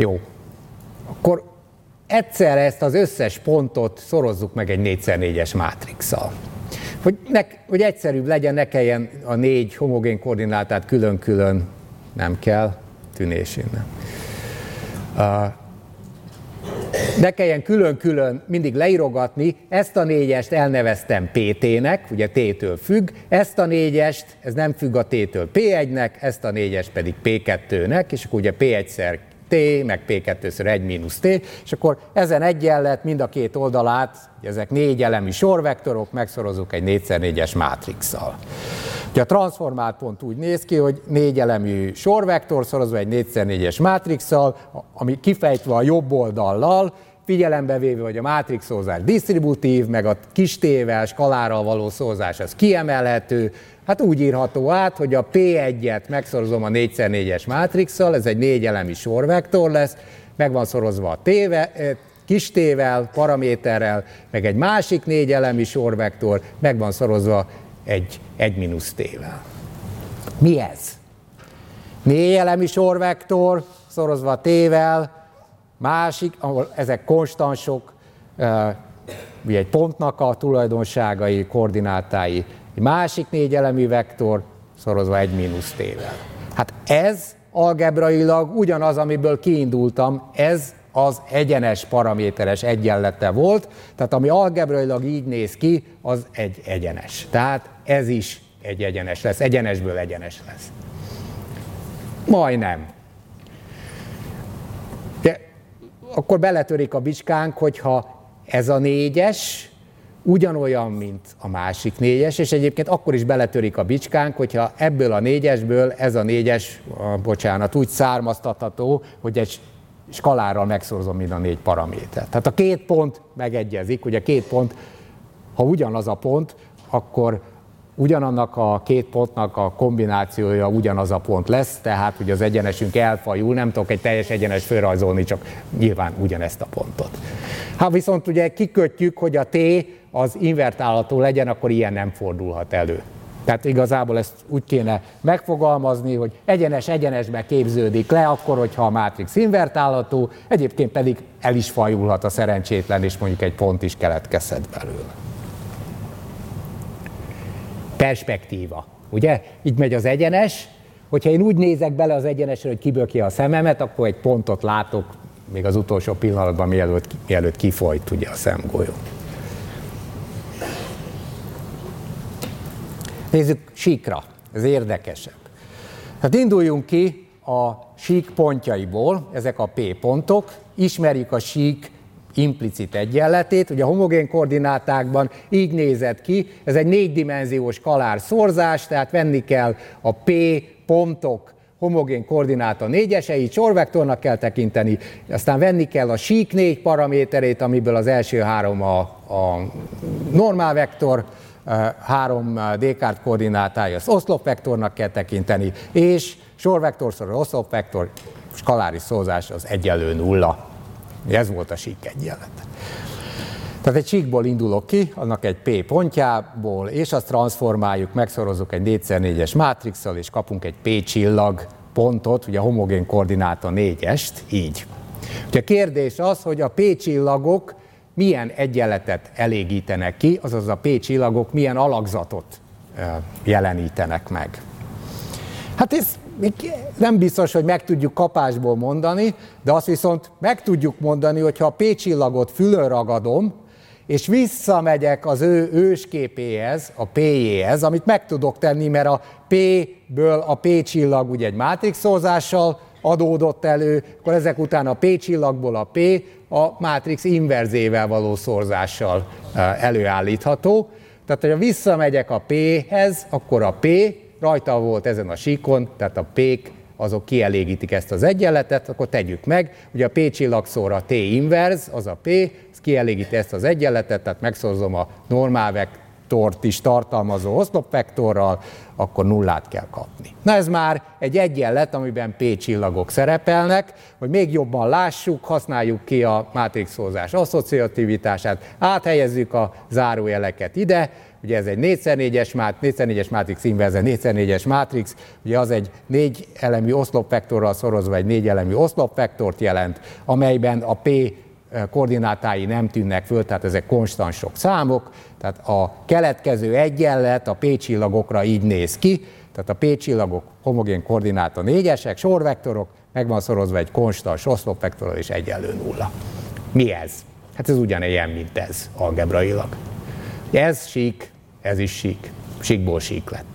Jó. Akkor egyszerre ezt az összes pontot szorozzuk meg egy négy szer négyes mátrixsal. Hogy, ne, hogy egyszerűbb legyen, ne kelljen a négy homogén koordinátát külön-külön, nem kell, tűnés innen. Uh, ne kelljen külön-külön mindig leírogatni, ezt a négyest elneveztem pé té-nek, ugye té-től függ, ezt a négyest, ez nem függ a té-től pé egynek, ezt a négyest pedig pé kettőnek, és akkor ugye pé egyszer t, meg pé kettőször egy mínusz t, és akkor ezen egyenlet mind a két oldalát, ezek négy elemi sorvektorok, megszorozzuk egy négy szer négyes mátrixsal. Ugye a transformált pont úgy néz ki, hogy négy elemű sorvektor szorozva egy négy szer négyes mátrixsal, ami kifejtve a jobb oldallal, figyelembe véve, hogy a mátrix szorzás disztributív, meg a kis t-vel, skalárral való szorzás az kiemelhető, hát úgy írható át, hogy a pé egyet megszorozom a négy szer négyes mátrixsal, ez egy négy elemi sorvektor lesz, meg van szorozva a t-vel, kis t-vel, paraméterrel, meg egy másik négy elemi sorvektor, meg van szorozva egy egy mínusz t-vel. Mi ez? Négy elemi sorvektor szorozva t-vel, másik, ahol ezek konstansok, ugye egy pontnak a tulajdonságai, koordinátái, egy másik négy elemi vektor szorozva egy mínusz t-vel. Hát ez algebrailag ugyanaz, amiből kiindultam, ez az egyenes paraméteres egyenlete volt, tehát ami algebrailag így néz ki, az egy egyenes. Tehát ez is egy egyenes lesz, egyenesből egyenes lesz. Majdnem. De akkor beletörik a bicskánk, hogyha ez a négyes ugyanolyan, mint a másik négyes, és egyébként akkor is beletörik a bicskánk, hogyha ebből a négyesből ez a négyes, bocsánat, úgy származtatható, hogy egy skalárral megszorzom mind a négy paramétert. Tehát a két pont megegyezik, ugye két pont, ha ugyanaz a pont, akkor ugyanannak a két pontnak a kombinációja ugyanaz a pont lesz, tehát ugye az egyenesünk elfajul, nem tudok egy teljes egyenes fölrajzolni, csak nyilván ugyanezt a pontot. Ha viszont ugye kikötjük, hogy a t az invertálható legyen, akkor ilyen nem fordulhat elő. Tehát igazából ezt úgy kéne megfogalmazni, hogy egyenes egyenesbe képződik le, akkor, hogyha a mátrix invertálható, egyébként pedig el is fajulhat a szerencsétlen, és mondjuk egy pont is keletkezhet belőle. Perspektíva. Ugye? Így megy az egyenes, hogyha én úgy nézek bele az egyenesre, hogy kiböki a szememet, akkor egy pontot látok, még az utolsó pillanatban, mielőtt, mielőtt kifolyt ugye a szemgolyó. Nézzük síkra, ez érdekesebb. Hát induljunk ki a sík pontjaiból, ezek a P pontok, ismerjük a sík implicit egyenletét, ugye a homogén koordinátákban így nézett ki, ez egy négydimenziós skalár szorzás, tehát venni kell a P pontok homogén koordináta négyeseit, sorvektornak kell tekinteni, aztán venni kell a sík négy paraméterét, amiből az első három a, a normál vektor, három Descartes koordinátája, az oszlopvektornak kell tekinteni, és sorvektorszor az oszlopvektor, skalári szózás az egyenlő nulla. Ez volt a sík egyenlet. Tehát egy síkból indulok ki, annak egy P pontjából, és azt transformáljuk, megszorozzuk egy négy szer négyes mátrixsal, és kapunk egy P csillag pontot, ugye a homogén koordináta négyest, így. Ugye a kérdés az, hogy a P csillagok milyen egyenletet elégítenek ki, azaz a P csillagok milyen alakzatot jelenítenek meg. Hát ez nem biztos, hogy meg tudjuk kapásból mondani, de azt viszont meg tudjuk mondani, hogyha a P csillagot fülön ragadom, és visszamegyek az ő ősképéhez, a P-jéhez, amit meg tudok tenni, mert a P-ből a P csillag ugye egy mátrixszozással adódott elő, akkor ezek után a P csillagból a P a mátrix inverzével való szorzással előállítható. Tehát, ha visszamegyek a P-hez, akkor a P rajta volt ezen a síkon, tehát a P-k azok kielégítik ezt az egyenletet, akkor tegyük meg. Ugye a P csillagszóra T inverz, az a P, ez kielégíti ezt az egyenletet, tehát megszorzom a normál vektor, vektort is tartalmazó oszlopvektorral, akkor nullát kell kapni. Na ez már egy egyenlet, amiben P csillagok szerepelnek, hogy még jobban lássuk, használjuk ki a mátrixózás asszociativitását, áthelyezzük a zárójeleket ide, ugye ez egy négy szer négyes mátrix inverze, négy szer négyes mátrix, ugye az egy négy elemű oszlopvektorral szorozva egy négy elemű oszlopvektort jelent, amelyben a P koordinátái nem tűnnek föl, tehát ezek konstansok számok, tehát a keletkező egyenlet a P csillagokra így néz ki, tehát a P csillagok homogén koordináta négyesek, sorvektorok, meg van szorozva egy konstans oszlopvektorral és egyenlő nulla. Mi ez? Hát ez ugyanilyen, mint ez algebrailag. Ez sík, ez is sík. Síkból sík lett.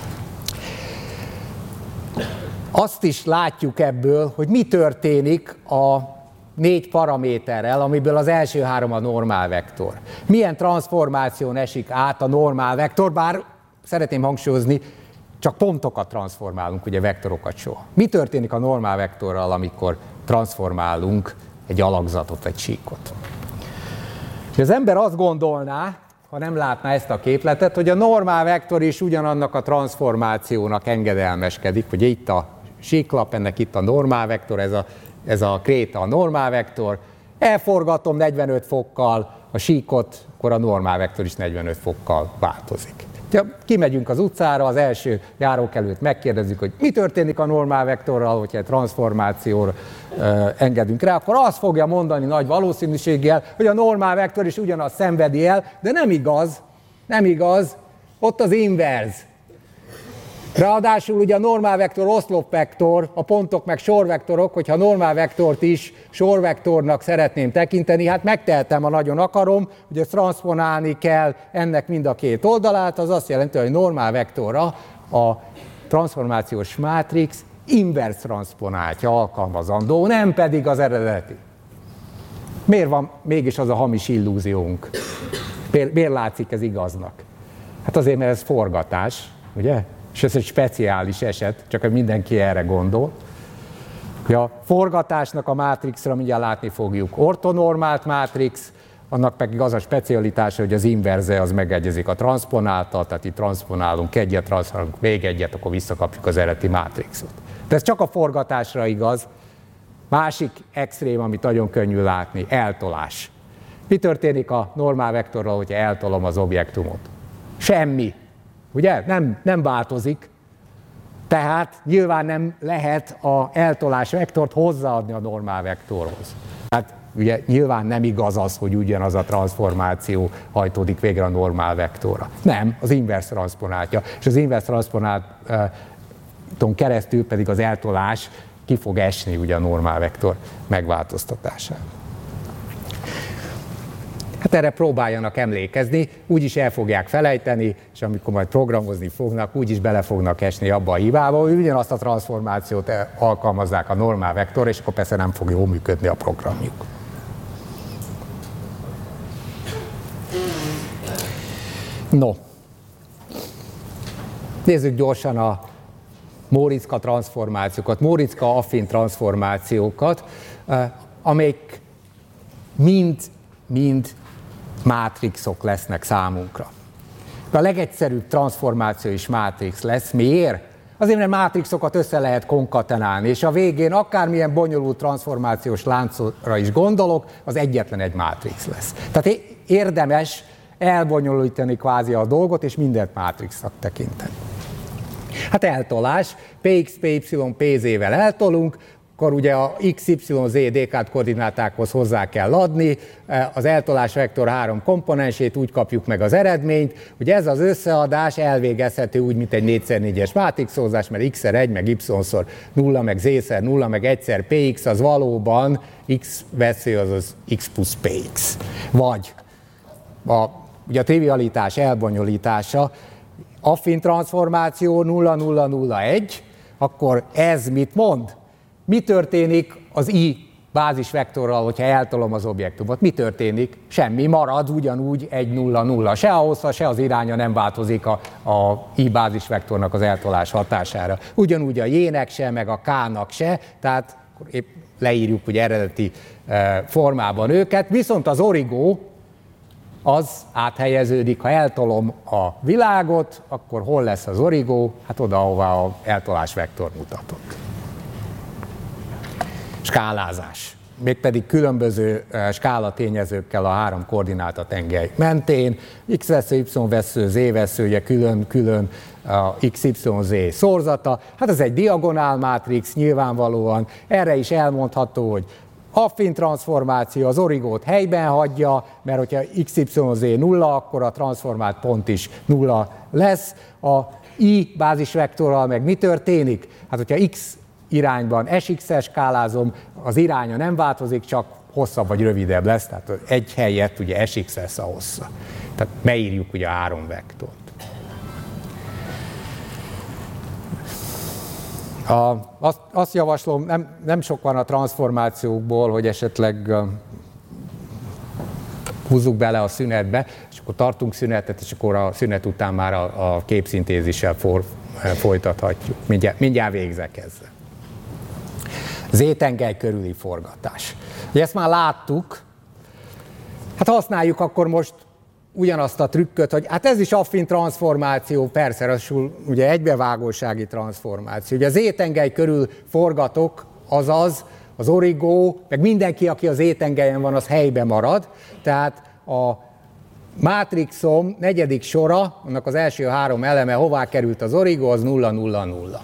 Azt is látjuk ebből, hogy mi történik a négy paraméterrel, amiből az első három a normálvektor. Milyen transformáción esik át a normálvektor, bár szeretném hangsúlyozni, csak pontokat transformálunk, ugye vektorokat soha. Mi történik a normálvektorral, amikor transformálunk egy alakzatot, egy síkot? Az ember azt gondolná, ha nem látná ezt a képletet, hogy a normálvektor is ugyanannak a transformációnak engedelmeskedik, hogy itt a síklap, ennek itt a normálvektor, ez a, ez a kréta a normálvektor, elforgatom negyvenöt fokkal a síkot, akkor a normálvektor is negyvenöt fokkal változik. Ha kimegyünk az utcára, az első járókelőt megkérdezzük, hogy mi történik a normálvektorral, hogyha egy transformációra uh, engedünk rá, akkor azt fogja mondani nagy valószínűséggel, hogy a normálvektor is ugyanazt szenvedi el, de nem igaz, nem igaz, ott az inverz. Ráadásul ugye a normálvektor oszlopvektor, a pontok meg sorvektorok, hogyha a normálvektort is sorvektornak szeretném tekinteni, hát megtehetem, ha nagyon akarom, hogy ezt transponálni kell ennek mind a két oldalát, az azt jelenti, hogy a normálvektorra a transformációs mátrix inverz transzponáltja alkalmazandó, nem pedig az eredeti. Miért van mégis az a hamis illúziónk? Miért, miért látszik ez igaznak? Hát azért, mert ez forgatás, ugye? És ez egy speciális eset, csak hogy mindenki erre gondol. A forgatásnak a mátrixra mindjárt látni fogjuk ortonormált mátrix, annak pedig az a specialitása, hogy az inverze az megegyezik a transzponáltal, tehát itt transzponálunk egyet, transzponálunk még egyet, akkor visszakapjuk az eredeti mátrixot. De ez csak a forgatásra igaz. Másik extrém, amit nagyon könnyű látni, eltolás. Mi történik a normálvektorral, hogyha eltolom az objektumot? Semmi. Ugye? Nem, nem változik, tehát nyilván nem lehet a eltolás vektort hozzáadni a normálvektorhoz. Hát ugye nyilván nem igaz az, hogy ugyanaz a transformáció hajtódik végre a normálvektorra. Nem, az inverz transzponáltja, és az inverz transzponáláton keresztül pedig az eltolás ki fog esni ugye a normálvektor megváltoztatásán. Hát erre próbáljanak emlékezni, úgyis el fogják felejteni, és amikor majd programozni fognak, úgyis bele fognak esni abba a hibába, hogy ugyanazt a transformációt alkalmazzák a normálvektor, és akkor persze nem fog jól működni a programjuk. No, nézzük gyorsan a Móriczka transformációkat, Móriczka affin transformációkat, amelyek mind, mind mátrixok lesznek számunkra. A legegyszerűbb transformáció is mátrix lesz. Miért? Azért, mert mátrixokat össze lehet konkatenálni, és a végén akármilyen bonyolult transformációs láncra is gondolok, az egyetlen egy mátrix lesz. Tehát érdemes elbonyolítani kvázi a dolgot, és mindent mátrixnak tekinteni. Hát eltolás, px, py, pz-vel eltolunk, akkor ugye a x, y, z, dk koordinátákhoz hozzá kell adni, az eltolás vektor három komponensét, úgy kapjuk meg az eredményt, ugye ez az összeadás elvégezhető úgy, mint egy négy szer négyes mátrixózás, mert x-szer egy, meg y-szor nulla, meg z-szer nulla, meg egyszer px, az valóban x vesző, azaz x plusz px. Vagy a, ugye a trivialitás elbonyolítása, affin transformáció nulla nulla nulla egy, akkor ez mit mond? Mi történik az i bázisvektorral, hogyha eltolom az objektumot? Mi történik? Semmi, marad ugyanúgy egy nulla nulla. Se a hossza, se az iránya nem változik a, a i bázisvektornak az eltolás hatására. Ugyanúgy a j-nek se, meg a k-nak se, tehát épp leírjuk ugye eredeti e, formában őket, viszont az origó az áthelyeződik, ha eltolom a világot, akkor hol lesz az origó? Hát oda, ahová a eltolás vektor mutatott. Skálázás. Mégpedig különböző skálatényezőkkel a három koordináta tengely mentén, x vesző, y vesző, z veszője külön-külön a x y z szorzata. Hát ez egy diagonálmátrix nyilvánvalóan, erre is elmondható, hogy affin transformáció az origót helyben hagyja, mert hogyha x y z nulla, akkor a transformált pont is nulla lesz. A i bázisvektorral meg mi történik? Hát hogyha x irányban es iksz-es skálázom, az iránya nem változik, csak hosszabb vagy rövidebb lesz, tehát egy helyett ugye es iksz lesz a hossza. Tehát beírjuk ugye a három vektort. A, azt, azt javaslom, nem, nem sok van a transformációkból, hogy esetleg uh, húzzuk bele a szünetbe, és akkor tartunk szünetet, és akkor a szünet után már a, a képszintézissel for, folytathatjuk. Mindjárt, mindjárt végzek ezzel. Z-tengely körüli forgatás. Ugye ezt már láttuk, hát használjuk akkor most ugyanazt a trükköt, hogy hát ez is affin transformáció, persze, rassul ugye egybevágósági transformáció. Ugye a Z-tengely körül forgatok, azaz az origó, meg mindenki, aki az Z-tengelyen van, az helyben marad, tehát a mátrixom negyedik sora, annak az első három eleme, hová került az origó, az nulla, nulla, nulla.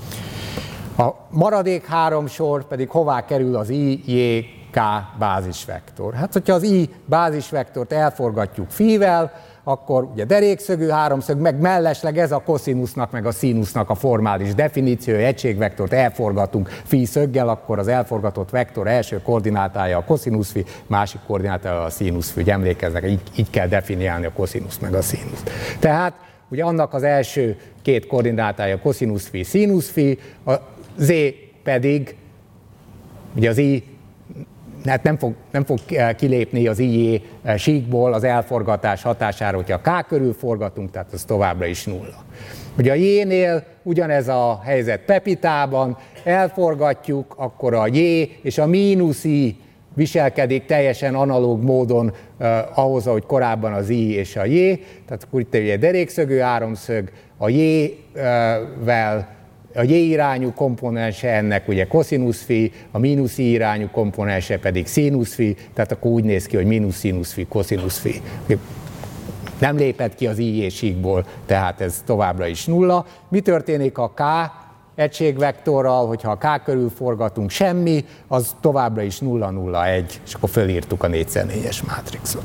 A maradék három sor pedig hová kerül az i, j, k bázisvektor. Hát, hogyha az i bázisvektort elforgatjuk phi-vel, akkor ugye derékszögű háromszög, meg mellesleg ez a koszinusznak, meg a színusznak a formális definíciója, egységvektort elforgatunk phi szöggel, akkor az elforgatott vektor első koordinátája a koszinusz phi, másik koordinátája a színusz phi. Ugye emlékeznek, így, így kell definiálni a koszinusz meg a színuszt. Tehát ugye annak az első két koordinátája koszinusz phi, színusz phi, a z pedig, ugye az i, hát nem fog, nem fog kilépni az i-j síkból az elforgatás hatására, hogyha a k körül forgatunk, tehát az továbbra is nulla. Ugye a j-nél ugyanez a helyzet pepitában, elforgatjuk, akkor a j és a mínusz i viselkedik teljesen analóg módon eh, ahhoz, ahogy korábban az i és a j, tehát akkor itt egy derékszögű háromszög, a j-vel a j irányú komponense ennek ugye koszinusz phi, a mínusz i irányú komponense pedig színusz phi, tehát akkor úgy néz ki, hogy mínusz színusz phi, koszinusz phi. Nem lépett ki az i síkból, tehát ez továbbra is nulla. Mi történik a k egységvektorral, hogyha a k körül forgatunk, semmi, az továbbra is nulla, nulla, egy, és akkor fölírtuk a négy szer négyes mátrixot.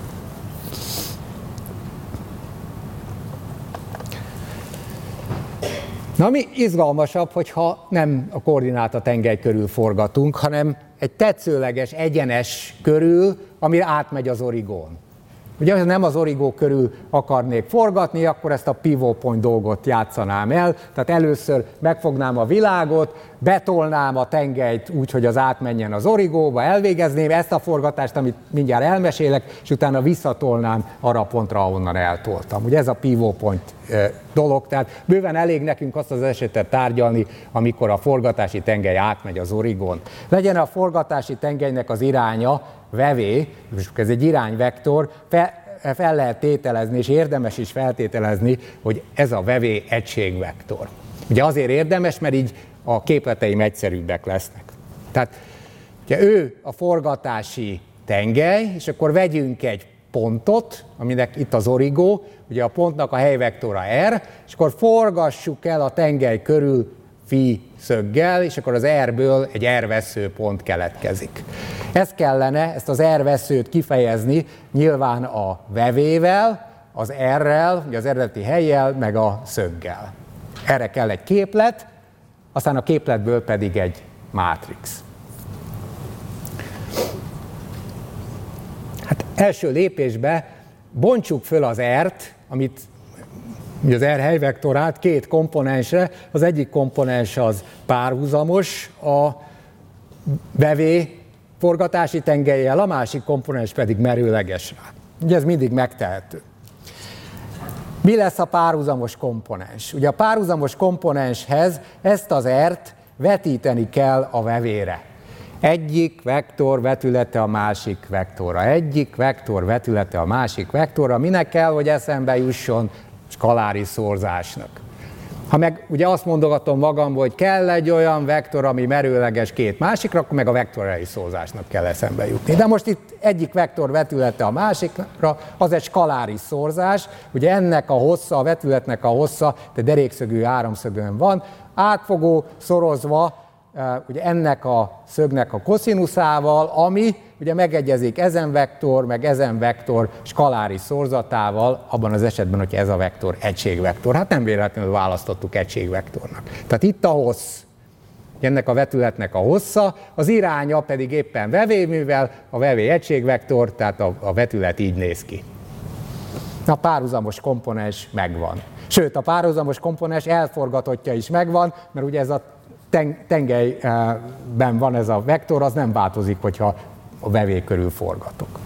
Na, mi izgalmasabb, hogyha nem a koordináta tengely körül forgatunk, hanem egy tetszőleges, egyenes körül, ami átmegy az origón. Ugye, ha nem az origó körül akarnék forgatni, akkor ezt a pivot point dolgot játszanám el, tehát először megfognám a világot, betolnám a tengelyt úgy, hogy az átmenjen az origóba, elvégezném ezt a forgatást, amit mindjárt elmesélek, és utána visszatolnám arra a pontra, ahonnan eltoltam. Ugye ez a pivot point dolog, tehát bőven elég nekünk azt az esetet tárgyalni, amikor a forgatási tengely átmegy az origón. Legyen a forgatási tengelynek az iránya V, és ez egy irányvektor, fel, fel lehet tételezni, és érdemes is feltételezni, hogy ez a V egységvektor. Ugye azért érdemes, mert így a képleteim egyszerűbbek lesznek. Tehát ugye ő a forgatási tengely, és akkor vegyünk egy pontot, aminek itt az origó, ugye a pontnak a helyvektora R, és akkor forgassuk el a tengely körül phi szöggel, és akkor az R-ből egy R veszőpont keletkezik. Ezt kellene, ezt az R veszőt kifejezni nyilván a vevével, az R-rel, ugye az eredeti hellyel, meg a szöggel. Erre kell egy képlet, aztán a képletből pedig egy mátrix. Hát első lépésben bontsuk föl az R-t, amit az R helyvektorát két komponensre, az egyik komponens az párhuzamos a vevé forgatási tengellyel, a másik komponens pedig merőleges rá. Ugye ez mindig megtehető. Mi lesz a párhuzamos komponens? Ugye a párhuzamos komponenshez ezt az R-t vetíteni kell a vevére. Egyik vektor vetülete a másik vektorra. Egyik vektor vetülete a másik vektorra. Minek kell, hogy eszembe jusson? Skalári szorzásnak. Ha meg ugye azt mondogatom magamból, hogy kell egy olyan vektor, ami merőleges két másikra, akkor meg a vektorreli szorzásnak kell eszembe jutni. De most itt egyik vektor vetülete a másikra, az egy skalári szorzás, ugye ennek a hossza, a vetületnek a hossza, de derékszögű háromszögön van, átfogó szorozva ugye ennek a szögnek a koszinuszával, ami ugye megegyezik ezen vektor, meg ezen vektor skalári szorzatával, abban az esetben, hogy ez a vektor egységvektor. Hát nem véletlenül választottuk egységvektornak. Tehát itt a hossz, ennek a vetületnek a hossza, az iránya pedig éppen vevé, mivel a vevé egységvektor, tehát a, a vetület így néz ki. A párhuzamos komponens megvan. Sőt, a párhuzamos komponens elforgatottja is megvan, mert ugye ez a tengelyben van ez a vektor, az nem változik, hogyha a vevé körül forgatok.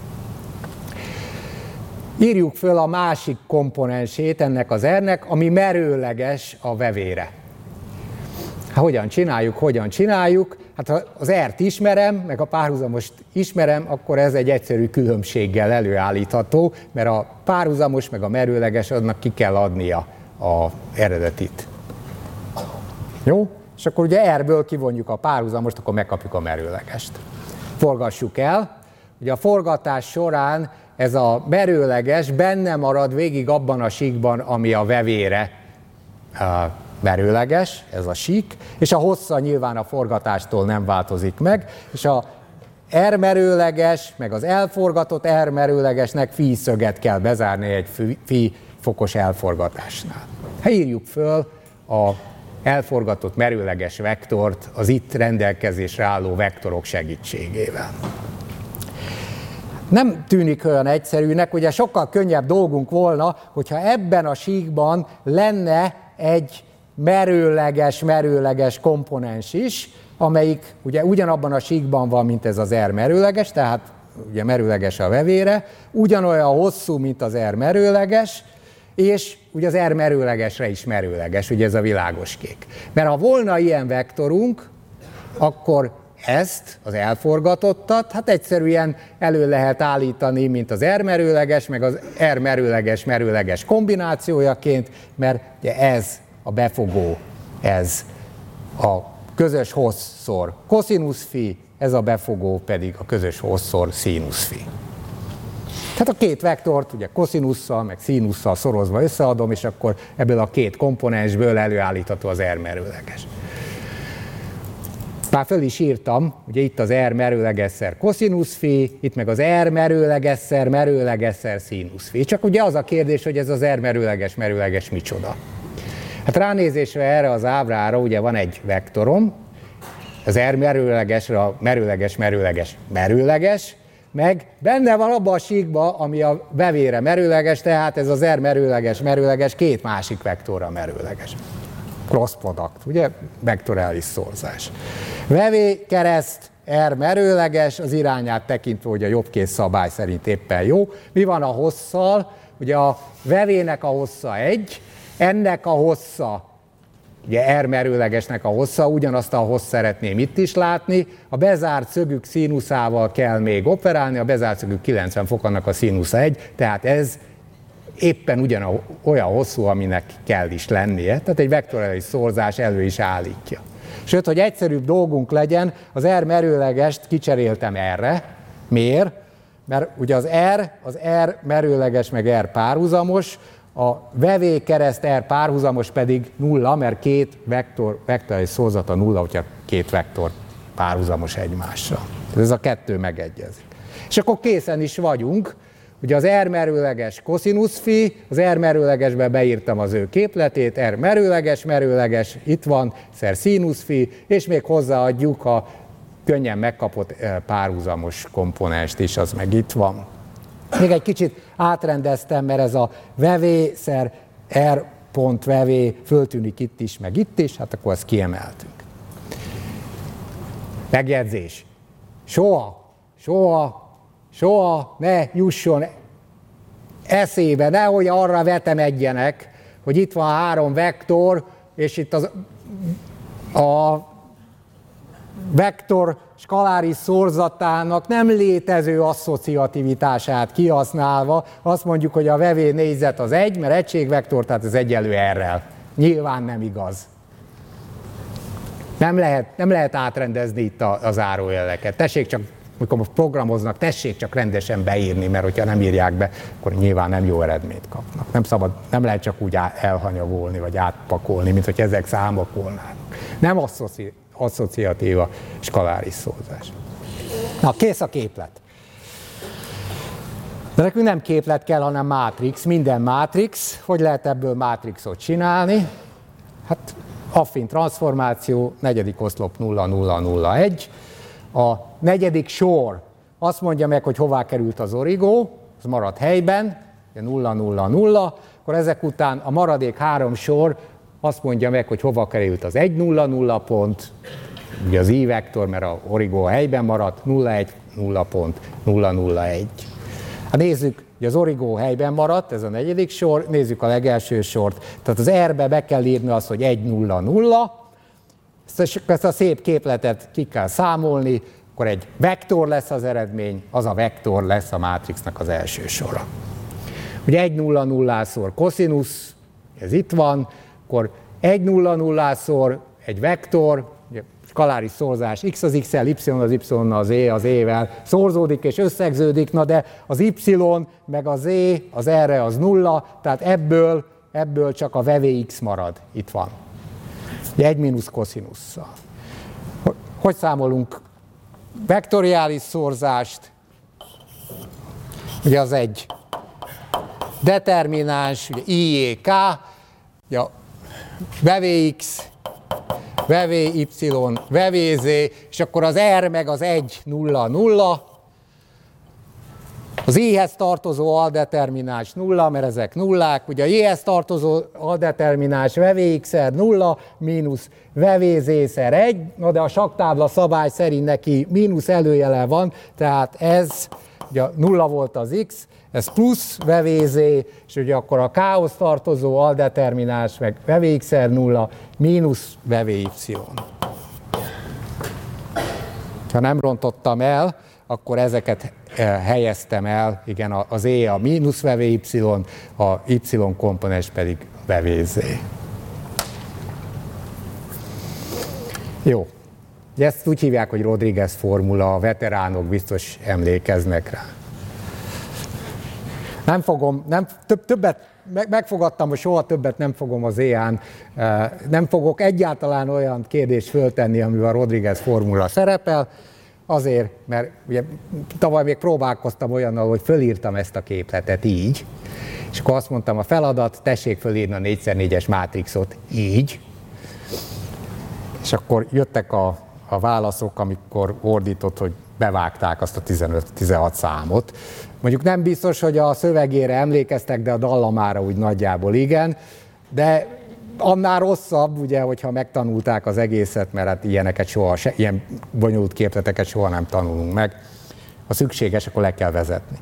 Írjuk föl a másik komponensét ennek az R-nek, ami merőleges a vevére. Hát hogyan csináljuk, hogyan csináljuk? Hát ha az R-t ismerem, meg a párhuzamost ismerem, akkor ez egy egyszerű különbséggel előállítható, mert a párhuzamos meg a merőleges, annak ki kell adnia az eredetit. Jó? És akkor ugye R-ből kivonjuk a párhuzamost, akkor megkapjuk a merőlegest. Forgassuk el. Ugye a forgatás során ez a merőleges benne marad végig abban a síkban, ami a vevére uh, merőleges, ez a sík, és a hossza nyilván a forgatástól nem változik meg, és a R merőleges, meg az elforgatott R merőlegesnek phi szöget kell bezárni egy phi fokos elforgatásnál. Hát írjuk föl a elforgatott merőleges vektort az itt rendelkezésre álló vektorok segítségével. Nem tűnik olyan egyszerűnek, ugye sokkal könnyebb dolgunk volna, hogyha ebben a síkban lenne egy merőleges-merőleges komponens is, amelyik ugye ugyanabban a síkban van, mint ez az R merőleges, tehát ugye merőleges a vevére, ugyanolyan hosszú, mint az R merőleges, és ugye az R merőlegesre is merőleges, ugye ez a világos kék. Mert ha volna ilyen vektorunk, akkor ezt, az elforgatottat, hát egyszerűen elő lehet állítani, mint az R merőleges, meg az R merőleges merőleges kombinációjaként, mert ugye ez a befogó, ez a közös hosszszor koszinusz phi, ez a befogó pedig a közös hosszszor színusz phi. Tehát a két vektort ugye koszinusszal, meg színusszal szorozva összeadom, és akkor ebből a két komponensből előállítható az R merőleges. Már föl is írtam, ugye itt az R merőlegesszer koszinusz phi, itt meg az R merőlegesszer merőlegesszer színusz phi. Csak ugye az a kérdés, hogy ez az R merőleges merőleges micsoda. Hát ránézésre erre az ábrára ugye van egy vektorom, az R merőlegesre a merőleges merőleges merőleges, meg benne van abban a síkban, ami a vevére merőleges, tehát ez az R merőleges merőleges két másik vektorra merőleges. Cross product, ugye? Vektorális szorzás. Vevé kereszt R merőleges, az irányát tekintve, hogy a jobbkész szabály szerint éppen jó. Mi van a hosszal? Ugye a vevének a hossza egy, ennek a hossza, ugye R merőlegesnek a hossza, ugyanazt a hossz szeretném itt is látni, a bezárt szögük színuszával kell még operálni, a bezárt szögük kilencven fok, annak a színusza egy, tehát ez éppen ugyan olyan hosszú, aminek kell is lennie, tehát egy vektorális szorzás elő is állítja. Sőt, hogy egyszerűbb dolgunk legyen, az R merőlegest kicseréltem erre. Miért? Mert ugye az R, az R merőleges meg R párhuzamos, a vevé kereszt R párhuzamos pedig nulla, mert két vektor, vektorális szorzata nulla, hogyha két vektor párhuzamos egymásra. Ez a kettő megegyezik. És akkor készen is vagyunk. Ugye az R merőleges koszinusz phi, az R merőlegesbe beírtam az ő képletét, R merőleges, merőleges, itt van, szer színusz phi, és még hozzáadjuk a könnyen megkapott párhuzamos komponenst is, az meg itt van. Még egy kicsit átrendeztem, mert ez a vevé szer R pont vevé föltűnik itt is, meg itt is, hát akkor ezt kiemeltünk. Megjegyzés. Soha, soha, soha ne jusson eszébe, nehogy arra vetemedjenek, hogy itt van három vektor, és itt az, a vektor skaláris szorzatának nem létező asszociativitását kihasználva azt mondjuk, hogy a vevé négyzet az egy, mert egységvektor, tehát az egyenlő R-rel. Nyilván nem igaz. Nem lehet, nem lehet átrendezni itt a, a zárójeleket. Tessék csak, amikor programoznak, tessék csak rendesen beírni, mert hogyha nem írják be, akkor nyilván nem jó eredményt kapnak. Nem szabad, nem lehet csak úgy elhanyagolni, vagy átpakolni, mint hogy ezek számok volnának. Nem asszociatív. asszociatíva skaláris szorzás. Na, kész a képlet. De nekünk nem képlet kell, hanem mátrix, minden mátrix. Hogy lehet ebből mátrixot csinálni? Hát affin transformáció, negyedik oszlop nulla nulla nulla egy. A negyedik sor azt mondja meg, hogy hová került az origó, az marad helyben, nulla nulla nulla, akkor ezek után a maradék három sor azt mondja meg, hogy hova került az egy nulla nulla pont, ugye az i-vektor, mert a origó a helyben maradt, nulla egy nulla pont, nulla nulla egy. Hát nézzük, hogy az origó helyben maradt, ez a negyedik sor, nézzük a legelső sort, tehát az R-be be kell írni azt, hogy egy nulla nulla, ezt a szép képletet ki kell számolni, akkor egy vektor lesz az eredmény, az a vektor lesz a mátrixnak az első sora. Ugye egy nulla nullásor koszinusz, ez itt van, akkor egy nulla nullásor egy vektor, ugye skaláris szorzás, x az x-el, y az y-nal, az e az e-vel szorzódik és összegződik, na de az y meg az e, az r-re az nulla, tehát ebből, ebből csak a vevé x marad, itt van. Ugye egy mínusz koszinusszal. Hogy számolunk vektoriális szorzást? Ugye az egy determináns, ugye i e k, ugye vevé x, vevé y, vevé z, és akkor az r meg az egy nulla nulla, az i-hez tartozó aldetermináns nulla, mert ezek nullák, ugye a j-hez tartozó aldetermináns vevé x-szer nulla, mínusz vevé z-szer egy, na de a sakktábla szabály szerint neki mínusz előjele van, tehát ez, ugye nulla volt az x, ez plusz vevé z, és ugye akkor a k-hoz tartozó aldetermináns meg vevé x-szer nulla, mínusz vevé y. Ha nem rontottam el, akkor ezeket helyeztem el, igen, az E a mínusz vevé y, a y komponens pedig vevé z. Jó, ezt úgy hívják, hogy Rodriguez formula, a veteránok biztos emlékeznek rá. Nem fogom, nem, több, többet, megfogadtam, hogy soha többet nem fogom az é-án, nem fogok egyáltalán olyan kérdést föltenni, amivel a Rodriguez formula szerepel, azért, mert ugye tavaly még próbálkoztam olyannal, hogy fölírtam ezt a képletet így, és akkor azt mondtam, a feladat, tessék fölírni a négy szer négyes mátrixot így, és akkor jöttek a, a válaszok, amikor ordított, hogy bevágták azt a tizenöt-tizenhat számot. Mondjuk nem biztos, hogy a szövegére emlékeztek, de a dallamára úgy nagyjából igen, de annál rosszabb, ugye, hogyha megtanulták az egészet, mert hát ilyeneket soha, se, ilyen bonyolult képleteket soha nem tanulunk meg. Ha szükséges, akkor le kell vezetni.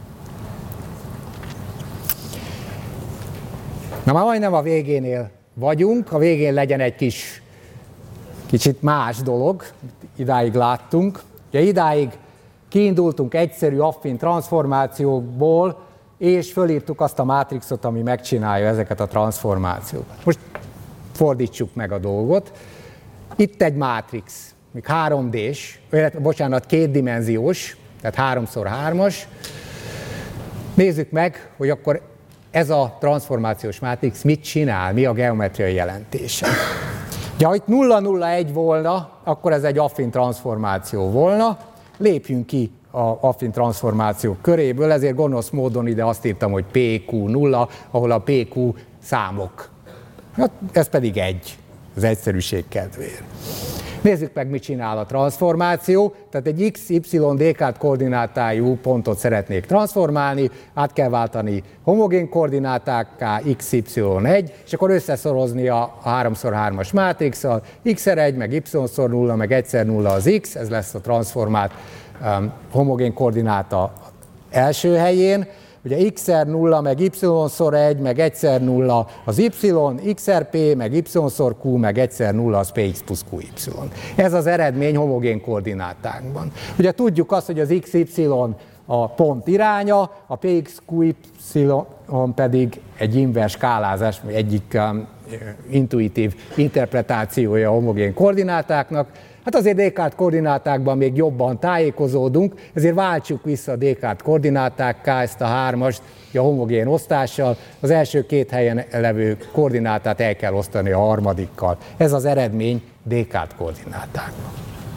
Na már majdnem a végénél vagyunk, a végén legyen egy kis, kicsit más dolog, idáig láttunk. Ugye idáig kiindultunk egyszerű affin transformációkból, és fölírtuk azt a mátrixot, ami megcsinálja ezeket a transformációkat. Most fordítsuk meg a dolgot. Itt egy mátrix, még három dés, bocsánat, kétdimenziós, tehát háromszor hármas. Nézzük meg, hogy akkor ez a transformációs mátrix mit csinál, mi a geometriai jelentése. Ja, ha itt nulla nulla egy volna, akkor ez egy affin transformáció volna. Lépjünk ki a affin transformációk köréből, ezért gonosz módon ide azt írtam, hogy pé kú nulla, ahol a pé kú számok. Hát ez pedig egy, az egyszerűség kedvéért. Nézzük meg, mit csinál a transformáció. Tehát egy x, y, dk koordinátájú pontot szeretnék transformálni, át kell váltani homogén koordinátákká, x, y, egy, és akkor összeszorozni a háromszor hármas mátrixal, x-szer egy, meg y-szor nulla, meg egyszer nulla az x, ez lesz a transformált um, homogén koordináta első helyén, ugye xr nulla, meg y-szor egy, meg egyszer nulla az y, xr p, meg y-szor q, meg egyszer nulla az px plusz qy. Ez az eredmény homogén koordinátákban. Ugye tudjuk azt, hogy az xy a pont iránya, a px qy pedig egy invers skálázás, egyik um, intuitív interpretációja a homogén koordinátáknak. Hát azért Descartes koordinátákban még jobban tájékozódunk, ezért váltsuk vissza a Descartes koordinátákká ezt a hármast, a homogén osztással, az első két helyen levő koordinátát el kell osztani a harmadikkal. Ez az eredmény Descartes koordinátákban.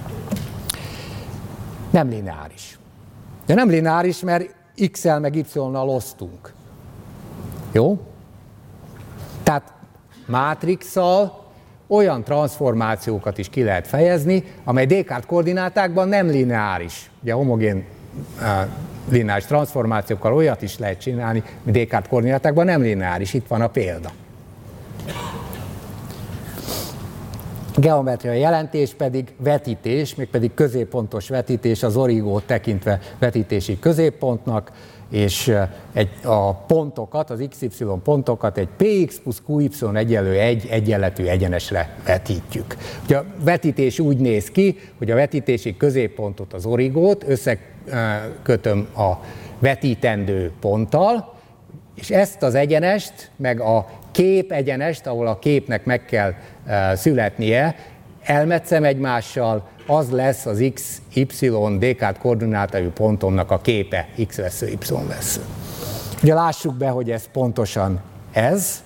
Nem lineáris. De nem lineáris, mert x-el meg y-nal osztunk. Jó? Tehát mátrixsal olyan transformációkat is ki lehet fejezni, amely Descartes koordinátákban nem lineáris. Ugye a homogén uh, lineáris transformációkkal olyat is lehet csinálni, mint Descartes koordinátákban nem lineáris. Itt van a példa. Geometriai jelentés pedig vetítés, mégpedig középpontos vetítés, az origót tekintve vetítési középpontnak, és egy, a pontokat, az xy pontokat egy px plusz qy egyenlő egy egyenletű egyenesre vetítjük. Ugye a vetítés úgy néz ki, hogy a vetítési középpontot, az origót összekötöm a vetítendő ponttal, és ezt az egyenest, meg a kép egyenest, ahol a képnek meg kell születnie, elmetszem egymással, az lesz az x, y, Descartes koordinátájú pontomnak a képe, x vesző, y vesző. Ugye lássuk be, hogy ez pontosan ez.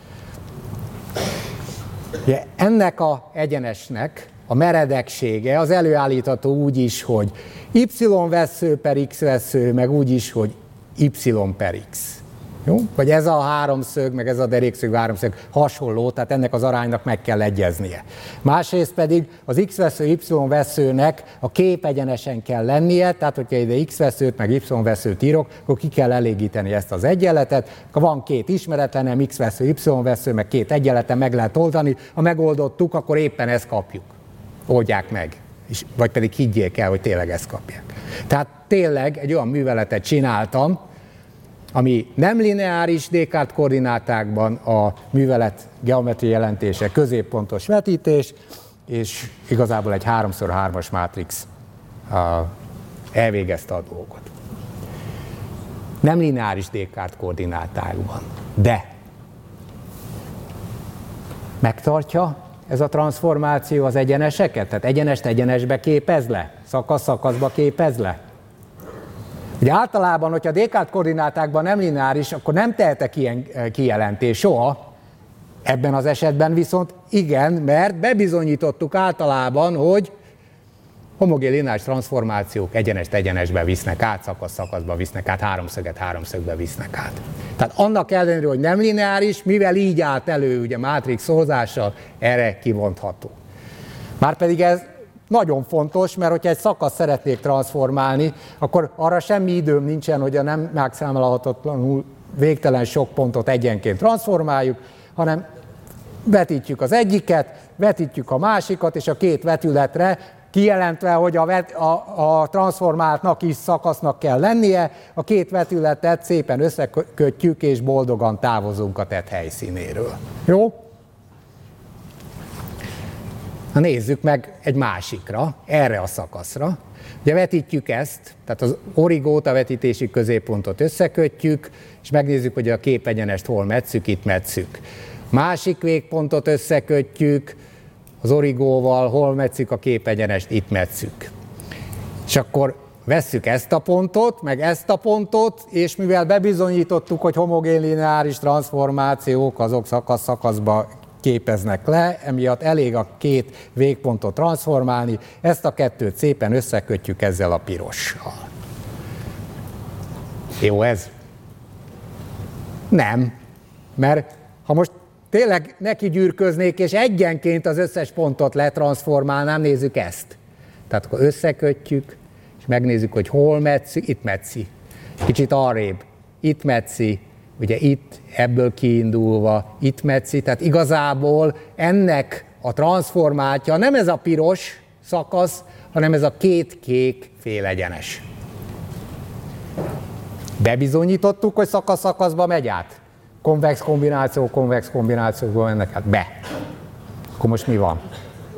Ugye ennek a egyenesnek a meredeksége az előállítható úgy is, hogy y vesző per x vesző, meg úgy is, hogy y per x. Jó? Vagy ez a háromszög, meg ez a derékszög, háromszög hasonló, tehát ennek az aránynak meg kell egyeznie. Másrészt pedig az x vesző, y veszőnek a kép egyenesen kell lennie, tehát hogyha ide x veszőt, meg y veszőt írok, akkor ki kell elégíteni ezt az egyenletet. Ha van két ismeretlenem, x vesző, y vesző, meg két egyenleten meg lehet oldani, ha megoldottuk, akkor éppen ezt kapjuk. Oldják meg. És, vagy pedig higgyék el, hogy tényleg ezt kapják. Tehát tényleg egy olyan műveletet csináltam, ami nem lineáris Descartes koordinátákban a művelet geometriai jelentése középpontos vetítés, és igazából egy háromszor hármas mátrix elvégezte a dolgot. Nem lineáris Descartes koordinátákban, de megtartja ez a transformáció az egyeneseket? Tehát egyenest egyenesbe képez le? Szakasz szakaszba képez le? Ugye általában, hogyha Descartes koordinátákban nem lineáris, akkor nem tehetek ilyen kijelentést soha. Ebben az esetben viszont igen, mert bebizonyítottuk általában, hogy homogén lineáris transformációk egyenest egyenesbe visznek át, szakasz szakaszba visznek át, háromszöget háromszögbe visznek át. Tehát annak ellenére, hogy nem lineáris, mivel így állt elő ugye mátrix szorzással, erre kivontható. Márpedig ez nagyon fontos, mert hogyha egy szakasz szeretnék transformálni, akkor arra semmi időm nincsen, hogy a nem megszámolhatatlanul végtelen sok pontot egyenként transformáljuk, hanem vetítjük az egyiket, vetítjük a másikat, és a két vetületre kijelentve, hogy a, vet, a, a transformáltnak is szakasznak kell lennie, a két vetületet szépen összekötjük, és boldogan távozunk a tett helyszínéről. Jó? Na nézzük meg egy másikra, erre a szakaszra. Ugye vetítjük ezt, tehát az origót, a vetítési középpontot összekötjük, és megnézzük, hogy a képegyenest hol metszük, itt metszük. Másik végpontot összekötjük az origóval, hol metszük a képegyenest, itt metszük. És akkor vesszük ezt a pontot, meg ezt a pontot, és mivel bebizonyítottuk, hogy homogén lineáris transformációk, azok szakasz-szakaszba képeznek le, emiatt elég a két végpontot transformálni, ezt a kettőt szépen összekötjük ezzel a pirossal. Jó ez? Nem, mert ha most tényleg neki gyűrköznék, és egyenként az összes pontot letranszformálnám, nézzük ezt. Tehát akkor összekötjük, és megnézzük, hogy hol metszi, itt metszi. Kicsit arrébb, itt metszi, ugye itt ebből kiindulva, itt metszi, tehát igazából ennek a transformáltja nem ez a piros szakasz, hanem ez a két kék félegyenes. Bebizonyítottuk, hogy szakasz-szakaszba megy át? Konvex kombináció, konvex kombinációkban mennek át? Be. Akkor most mi van?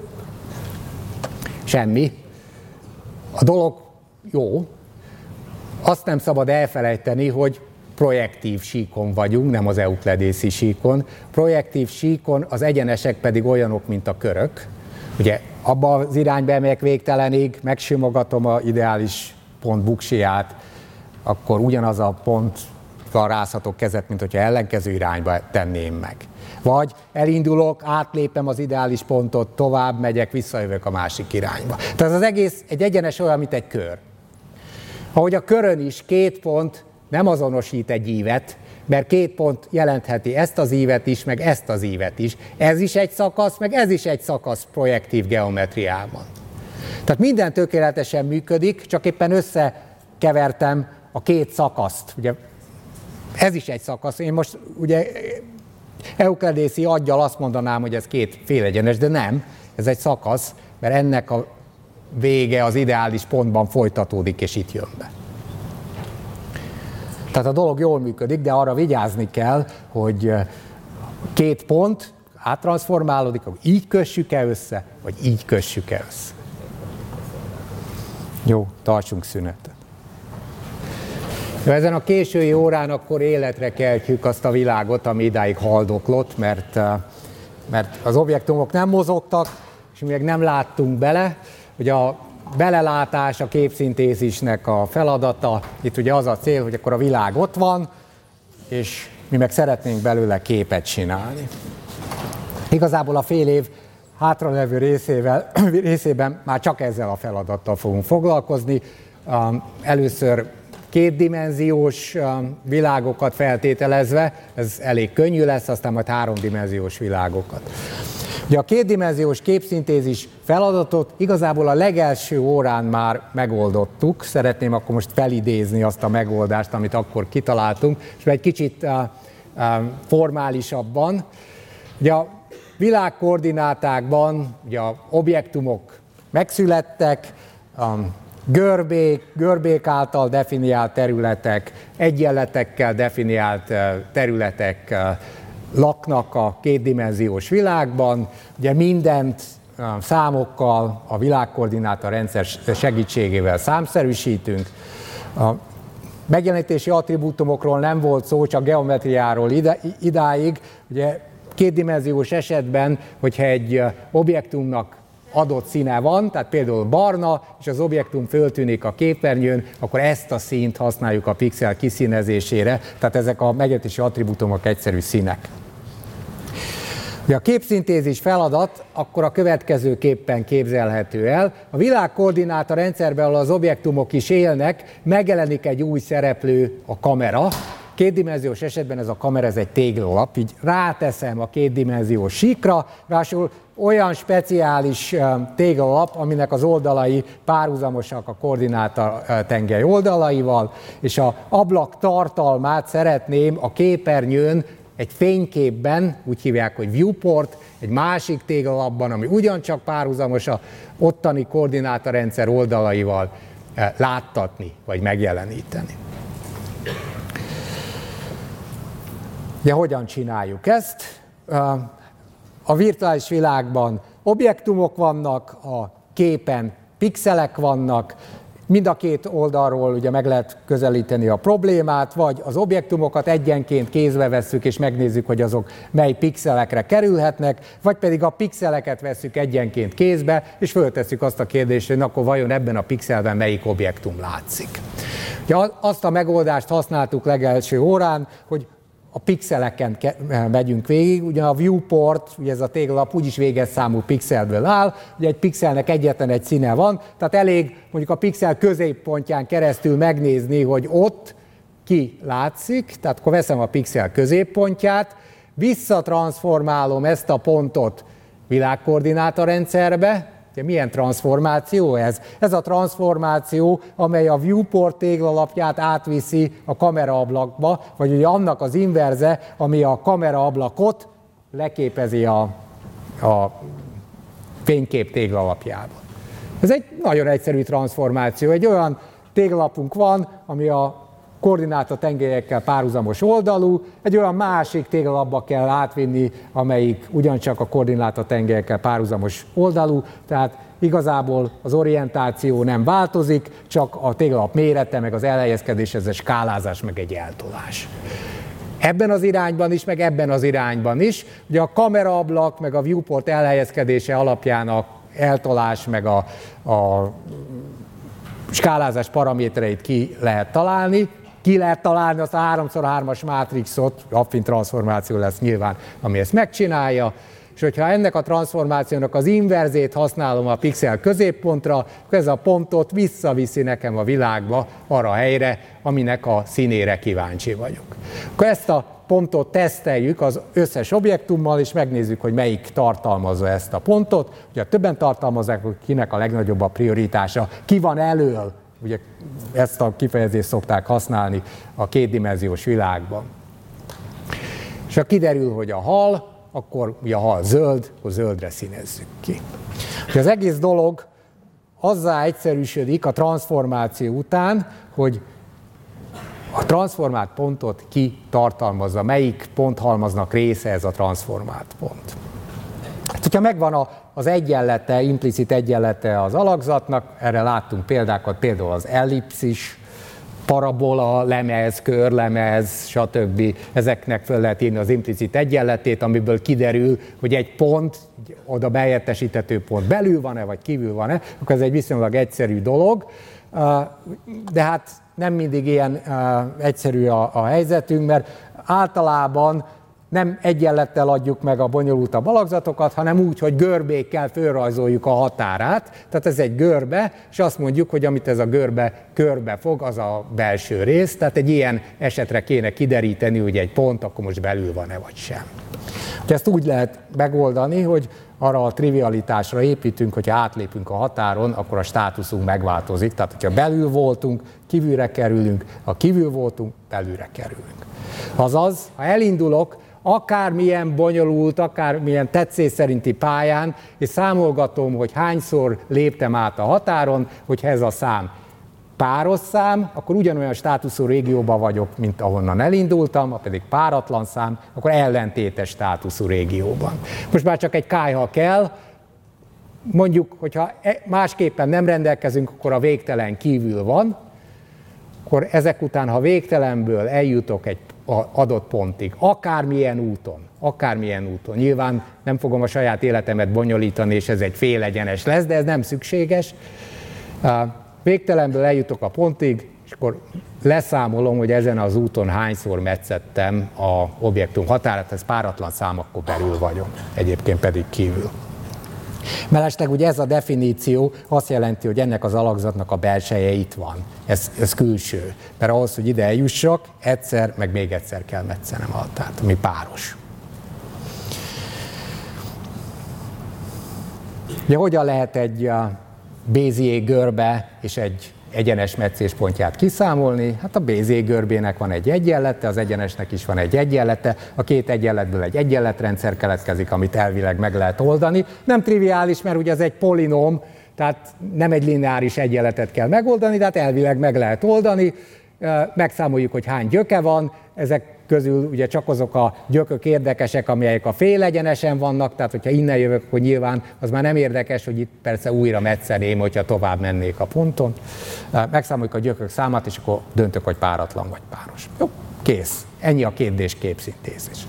Semmi. A dolog jó. Azt nem szabad elfelejteni, hogy projektív síkon vagyunk, nem az euklidészi síkon. Projektív síkon az egyenesek pedig olyanok, mint a körök. Ugye abba az irányba emegyek végtelenig, megsimogatom az ideális pont buksiját, akkor ugyanaz a pontra rázhatok kezet, mint hogyha ellenkező irányba tenném meg. Vagy elindulok, átlépem az ideális pontot, tovább megyek, visszajövök a másik irányba. Tehát az egész egy egyenes olyan, mint egy kör. Ahogy a körön is két pont nem azonosít egy ívet, mert két pont jelentheti ezt az ívet is, meg ezt az ívet is. Ez is egy szakasz, meg ez is egy szakasz projektív geometriában. Tehát minden tökéletesen működik, csak éppen összekevertem a két szakaszt. Ugye ez is egy szakasz. Én most ugye euklidészi aggyal azt mondanám, hogy ez két félegyenes, de nem, ez egy szakasz, mert ennek a vége az ideális pontban folytatódik, és itt jön be. Tehát a dolog jól működik, de arra vigyázni kell, hogy két pont áttranszformálódik, hogy így kössük-e össze, vagy így kössük-e össze. Jó, tartsunk szünetet. Ezen a késői órán akkor életre keltjük azt a világot, ami idáig haldoklott, mert, mert az objektumok nem mozogtak, és még nem láttunk bele. Ugye a belelátás a képszintézisnek a feladata, itt ugye az a cél, hogy akkor a világ ott van, és mi meg szeretnénk belőle képet csinálni. Igazából a fél év hátralevő részével, részében már csak ezzel a feladattal fogunk foglalkozni. Először kétdimenziós világokat feltételezve, ez elég könnyű lesz, aztán majd háromdimenziós világokat. Ugye a kétdimenziós képszintézis feladatot igazából a legelső órán már megoldottuk. Szeretném akkor most felidézni azt a megoldást, amit akkor kitaláltunk, és egy kicsit uh, uh, formálisabban. Ugye a világkoordinátákban ugye a objektumok megszülettek, um, görbék, görbék által definiált területek, egyenletekkel definiált uh, területek uh, laknak a kétdimenziós világban, ugye mindent számokkal, a világkoordináta rendszer segítségével számszerűsítünk. A megjelenítési attribútumokról nem volt szó, csak geometriáról ide, idáig. Ugye kétdimenziós esetben, hogyha egy objektumnak adott színe van, tehát például barna, és az objektum föltűnik a képernyőn, akkor ezt a színt használjuk a pixel kiszínezésére, tehát ezek a megjelenítési attribútumok egyszerű színek. Ugye a képszintézis feladat akkor a következőképpen képzelhető el. A világkoordináta rendszerben, ahol az objektumok is élnek, megjelenik egy új szereplő, a kamera. Kétdimenziós esetben ez a kamera, ez egy téglalap, így ráteszem a kétdimenziós síkra, ráadásul olyan speciális téglalap, aminek az oldalai párhuzamosak a koordináta tengely oldalaival, és az ablak tartalmát szeretném a képernyőn egy fényképben, úgy hívják, hogy viewport, egy másik téglalapban, ami ugyancsak párhuzamos a ottani koordinátarendszer oldalaival láttatni, vagy megjeleníteni. Ja, hogyan csináljuk ezt? A virtuális világban objektumok vannak, a képen pixelek vannak, mind a két oldalról ugye meg lehet közelíteni a problémát, vagy az objektumokat egyenként kézbe vesszük, és megnézzük, hogy azok mely pixelekre kerülhetnek, vagy pedig a pixeleket vesszük egyenként kézbe, és föltesszük azt a kérdést, hogy akkor vajon ebben a pixelben melyik objektum látszik. Ugye azt a megoldást használtuk legelső órán, hogy a pixeleken megyünk végig, ugye a viewport, ugye ez a téglalap úgyis véges számú pixelből áll, ugye egy pixelnek egyetlen egy színe van, tehát elég mondjuk a pixel középpontján keresztül megnézni, hogy ott ki látszik, tehát akkor veszem a pixel középpontját, visszatranszformálom ezt a pontot világkoordináta rendszerbe. Milyen transformáció ez? Ez a transformáció, amely a viewport téglalapját átviszi a kameraablakba, vagy ugye annak az inverze, ami a kameraablakot leképezi a, a fénykép téglalapjában. Ez egy nagyon egyszerű transformáció. Egy olyan téglalapunk van, ami a koordináta tengelyekkel párhuzamos oldalú, egy olyan másik téglalapba kell átvinni, amelyik ugyancsak a koordináta tengelyekkel párhuzamos oldalú, tehát igazából az orientáció nem változik, csak a téglalap mérete, meg az elhelyezkedés, ez egy skálázás, meg egy eltolás. Ebben az irányban is, meg ebben az irányban is. Ugye a kameraablak, meg a viewport elhelyezkedése alapján a eltolás, meg a, a skálázás paramétereit ki lehet találni. Ki lehet találni azt a három szor hármas mátrixot, affin transformáció lesz nyilván, ami ezt megcsinálja. És hogyha ennek a transformációnak az inverzét használom a pixel középpontra, akkor ez a pontot visszaviszi nekem a világba, arra a helyre, aminek a színére kíváncsi vagyok. Akkor ezt a pontot teszteljük az összes objektummal, és megnézzük, hogy melyik tartalmazza ezt a pontot. Ugye többen tartalmazzák, hogy kinek a legnagyobb a prioritása, ki van elől. Ugye ezt a kifejezést szokták használni a kétdimenziós világban. És ha kiderül, hogy a hal, akkor ugye a hal zöld, akkor zöldre színezzük ki. Az egész dolog azzá egyszerűsödik a transformáció után, hogy a transformált pontot ki tartalmazza, melyik ponthalmaznak része ez a transformált pont. Hát, hogyha megvan a, az egyenlete, implicit egyenlete az alakzatnak, erre láttunk példákat, például az ellipszis, parabola, lemez, körlemez, stb. Ezeknek föl lehet írni az implicit egyenletét, amiből kiderül, hogy egy pont, oda behelyettesíthető pont belül van-e, vagy kívül van-e, akkor ez egy viszonylag egyszerű dolog, de hát nem mindig ilyen egyszerű a, a helyzetünk, mert általában nem egyenlettel adjuk meg a bonyolultabb alakzatokat, hanem úgy, hogy görbékkel fölrajzoljuk a határát. Tehát ez egy görbe, és azt mondjuk, hogy amit ez a görbe körbe fog, az a belső rész. Tehát egy ilyen esetre kéne kideríteni, hogy egy pont akkor most belül van-e vagy sem. Ezt úgy lehet megoldani, hogy arra a trivialitásra építünk, hogyha átlépünk a határon, akkor a státuszunk megváltozik. Tehát, hogyha belül voltunk, kívülre kerülünk, ha kívül voltunk, belülre kerülünk. Azaz, ha elindulok, akármilyen bonyolult, akármilyen tetszés szerinti pályán, és számolgatom, hogy hányszor léptem át a határon, hogyha ez a szám páros szám, akkor ugyanolyan státuszú régióban vagyok, mint ahonnan elindultam, ha pedig páratlan szám, akkor ellentétes státuszú régióban. Most már csak egy kályha kell, mondjuk, hogyha másképpen nem rendelkezünk, akkor a végtelen kívül van, akkor ezek után, ha végtelenből eljutok egy adott pontig, akármilyen úton, akármilyen úton. Nyilván nem fogom a saját életemet bonyolítani, és ez egy félegyenes lesz, de ez nem szükséges. Végtelenből eljutok a pontig, és akkor leszámolom, hogy ezen az úton hányszor metszettem a objektum határát, ez páratlan szám, akkor belül vagyok, egyébként pedig kívül. Mellesleg ugye ez a definíció azt jelenti, hogy ennek az alakzatnak a belseje itt van. Ez, ez külső. Mert ahhoz, hogy ide eljussak, egyszer, meg még egyszer kell metszenem a határt, ami páros. Ugye hogyan lehet egy Bézier görbe és egy egyenes metszéspontját kiszámolni? Hát a Bézier görbének van egy egyenlete, az egyenesnek is van egy egyenlete, a két egyenletből egy egyenletrendszer keletkezik, amit elvileg meg lehet oldani. Nem triviális, mert ugye ez egy polinóm, tehát nem egy lineáris egyenletet kell megoldani, de hát elvileg meg lehet oldani. Megszámoljuk, hogy hány gyöke van, ezek közül ugye csak azok a gyökök érdekesek, amelyek a félegyenesen vannak, tehát hogyha innen jövök, akkor nyilván az már nem érdekes, hogy itt persze újra metszeném, hogyha tovább mennék a ponton. Megszámoljuk a gyökök számát, és akkor döntök, hogy páratlan vagy páros. Jó, kész. Ennyi a kérdés-képszintézis.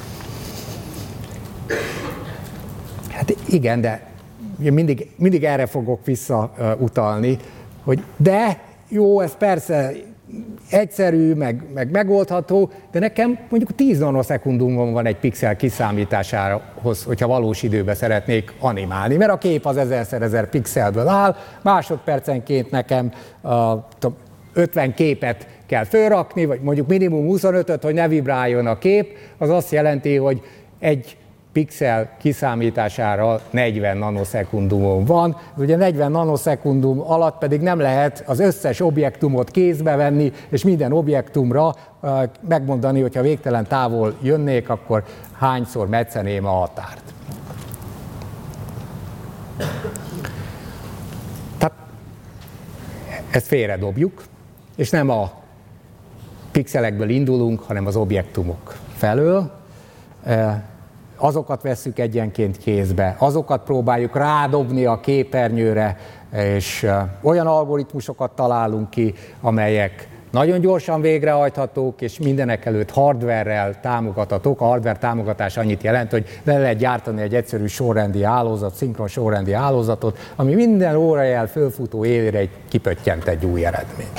Hát igen, de mindig, mindig erre fogok visszautalni, hogy de jó, ez persze egyszerű, meg, meg megoldható, de nekem mondjuk tíz nanoszekundumon van egy pixel kiszámításához, hogyha valós időben szeretnék animálni, mert a kép az ezerszer ezer pixelből áll, másodpercenként nekem uh, ötven képet kell fölrakni, vagy mondjuk minimum huszonötöt, hogy ne vibráljon a kép, az azt jelenti, hogy egy pixel kiszámítására negyven nanoszekundumon van. Ugye negyven nanoszekundum alatt pedig nem lehet az összes objektumot kézbe venni, és minden objektumra uh, megmondani, hogyha végtelen távol jönnék, akkor hányszor metszeném a határt. Tehát ezt félredobjuk, és nem a pixelekből indulunk, hanem az objektumok felől. Azokat vesszük egyenként kézbe, azokat próbáljuk rádobni a képernyőre, és olyan algoritmusokat találunk ki, amelyek nagyon gyorsan végrehajthatók, és mindenekelőtt hardverrel támogathatók. A hardware támogatás annyit jelent, hogy le lehet gyártani egy egyszerű sorrendi hálózat, szinkron sorrendi hálózatot, ami minden órajel fölfutó élére kipöttyent egy új eredményt.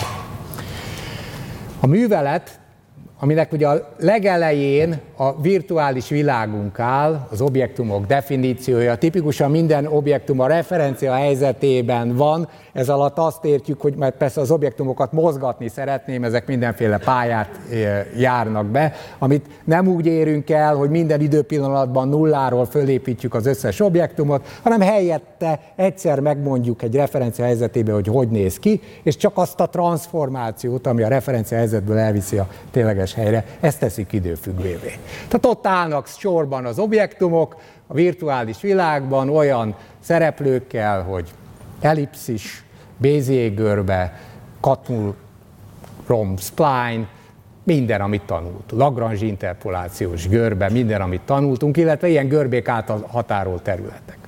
A művelet, aminek ugye a legelején a virtuális világunk áll, az objektumok definíciója, tipikusan minden objektum a referencia helyzetében van, ez alatt azt értjük, hogy mert persze az objektumokat mozgatni szeretném, ezek mindenféle pályát járnak be, amit nem úgy érünk el, hogy minden időpillanatban nulláról fölépítjük az összes objektumot, hanem helyette egyszer megmondjuk egy referencia helyzetében, hogy hogy néz ki, és csak azt a transformációt, ami a referencia helyzetből elviszi a tényleges helyre, ezt teszik időfüggvévé. Tehát ott állnak sorban az objektumok a virtuális világban olyan szereplőkkel, hogy ellipszis, Bézier-görbe, Katmull, Rom, spline, minden, amit tanult. Lagrange interpolációs görbe, minden, amit tanultunk, illetve ilyen görbék által határolt területek.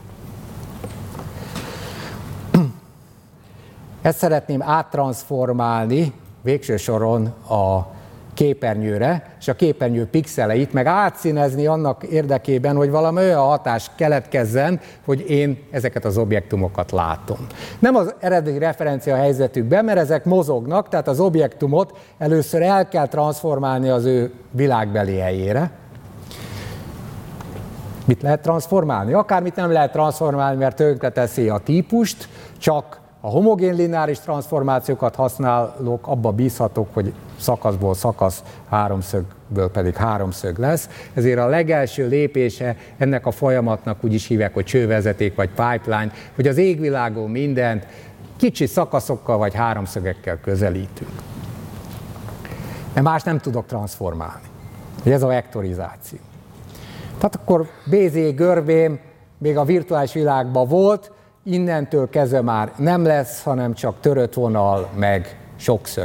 Ezt szeretném áttranszformálni végső soron a képernyőre, és a képernyő pixeleit meg átszínezni annak érdekében, hogy valami olyan hatás keletkezzen, hogy én ezeket az objektumokat látom. Nem az eredeti referencia helyzetükben, mert ezek mozognak, tehát az objektumot először el kell transformálni az ő világbeli helyére. Mit lehet transformálni? Akármit nem lehet transformálni, mert tönkreteszi a típust, csak a homogén lineáris transformációkat használok, abba bízhatok, hogy szakaszból szakasz, háromszögből pedig háromszög lesz. Ezért a legelső lépése ennek a folyamatnak úgy is hívják, hogy csővezeték vagy pipeline, hogy az égvilágon mindent kicsi szakaszokkal vagy háromszögekkel közelítünk. Mert más nem tudok transformálni. Ez a vektorizáció. Tehát akkor Bézier-görbém még a virtuális világban volt, innentől kezdve már nem lesz, hanem csak törött vonal, meg sokszög.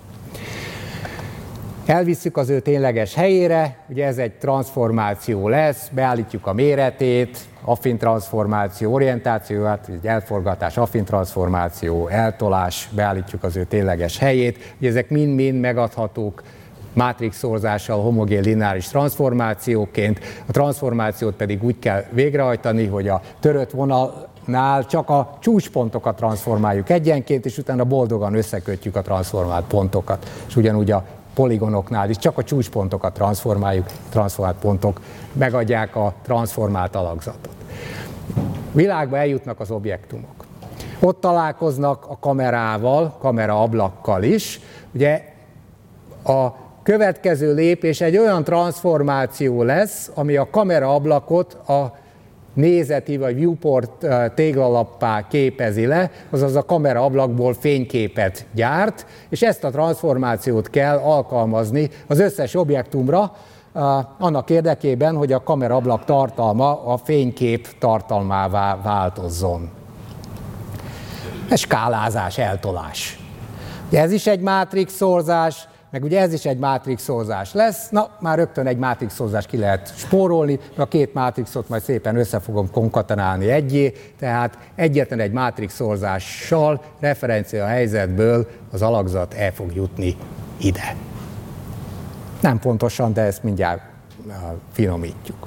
Elvisszük az ő tényleges helyére, ugye ez egy transformáció lesz, beállítjuk a méretét, affin transformáció, orientáció, hát egy elforgatás, affin transformáció, eltolás, beállítjuk az ő tényleges helyét, ugye ezek mind-mind megadhatók mátrixszorzással, homogén lineáris transformációként, a transformációt pedig úgy kell végrehajtani, hogy a törött vonalnál csak a csúcspontokat transformáljuk egyenként, és utána boldogan összekötjük a transformált pontokat, és ugyanúgy a poligonoknál is csak a csúcspontokat transformáljuk, transformált pontok megadják a transformált alakzatot. Világba eljutnak az objektumok. Ott találkoznak a kamerával, kameraablakkal is. Ugye a következő lépés egy olyan transformáció lesz, ami a kameraablakot a nézeti vagy viewport téglalappá képezi le, azaz a kameraablakból fényképet gyárt, és ezt a transformációt kell alkalmazni az összes objektumra, annak érdekében, hogy a kameraablak tartalma a fénykép tartalmává változzon. Ez skálázás, eltolás. Ez is egy mátrixszorzás, meg ugye ez is egy mátrixszorzás lesz, na már rögtön egy mátrixszorzást ki lehet spórolni, a két mátrixot majd szépen össze fogom konkatenálni egyé, tehát egyetlen egy mátrixszorzással referencia helyzetből az alakzat el fog jutni ide. Nem pontosan, de ezt mindjárt finomítjuk.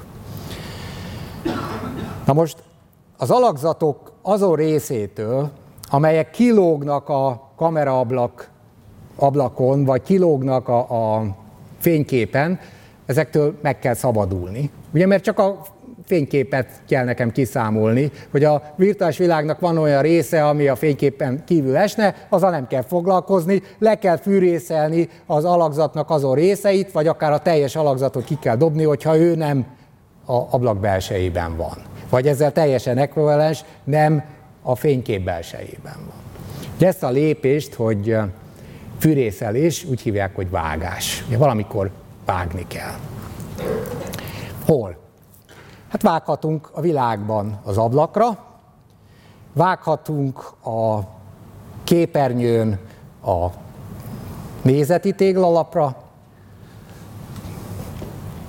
Na most az alakzatok azon részétől, amelyek kilógnak a kameraablak ablakon, vagy kilógnak a, a fényképen, ezektől meg kell szabadulni. Ugye, mert csak a fényképet kell nekem kiszámolni, hogy a virtuális világnak van olyan része, ami a fényképen kívül esne, azzal nem kell foglalkozni, le kell fűrészelni az alakzatnak azon részeit, vagy akár a teljes alakzatot ki kell dobni, hogyha ő nem a ablak belsejében van. Vagy ezzel teljesen ekvivalens, nem a fénykép belsejében van. Ugye ezt a lépést, hogy fűrészelés, úgy hívják, hogy vágás. Ugye valamikor vágni kell. Hol? Hát vághatunk a világban az ablakra, vághatunk a képernyőn a nézeti téglalapra,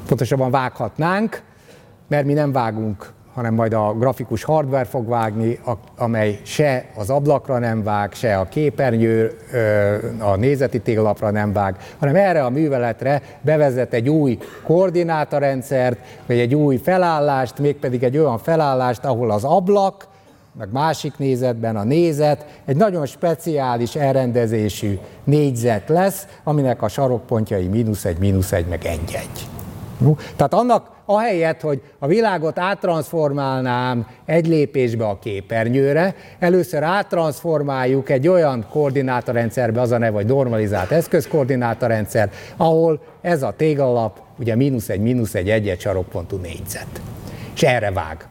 Pontosabban vághatnánk, mert mi nem vágunk, hanem majd a grafikus hardware fog vágni, amely se az ablakra nem vág, se a képernyő, a nézeti téglalapra nem vág, hanem erre a műveletre bevezet egy új koordinátorrendszert, vagy egy új felállást, mégpedig egy olyan felállást, ahol az ablak, meg másik nézetben a nézet egy nagyon speciális elrendezésű négyzet lesz, aminek a sarokpontjai mínusz egy, mínusz egy, meg egy, egy. Tehát annak ahelyett, hogy a világot áttranszformálnám egy lépésbe a képernyőre, először áttranszformáljuk egy olyan koordinátorrendszerbe, az a neve, hogy normalizált eszközkoordinátorrendszer, ahol ez a téglalap ugye mínusz egy, mínusz egy, egy, egy sarokpontú négyzet. És erre vág.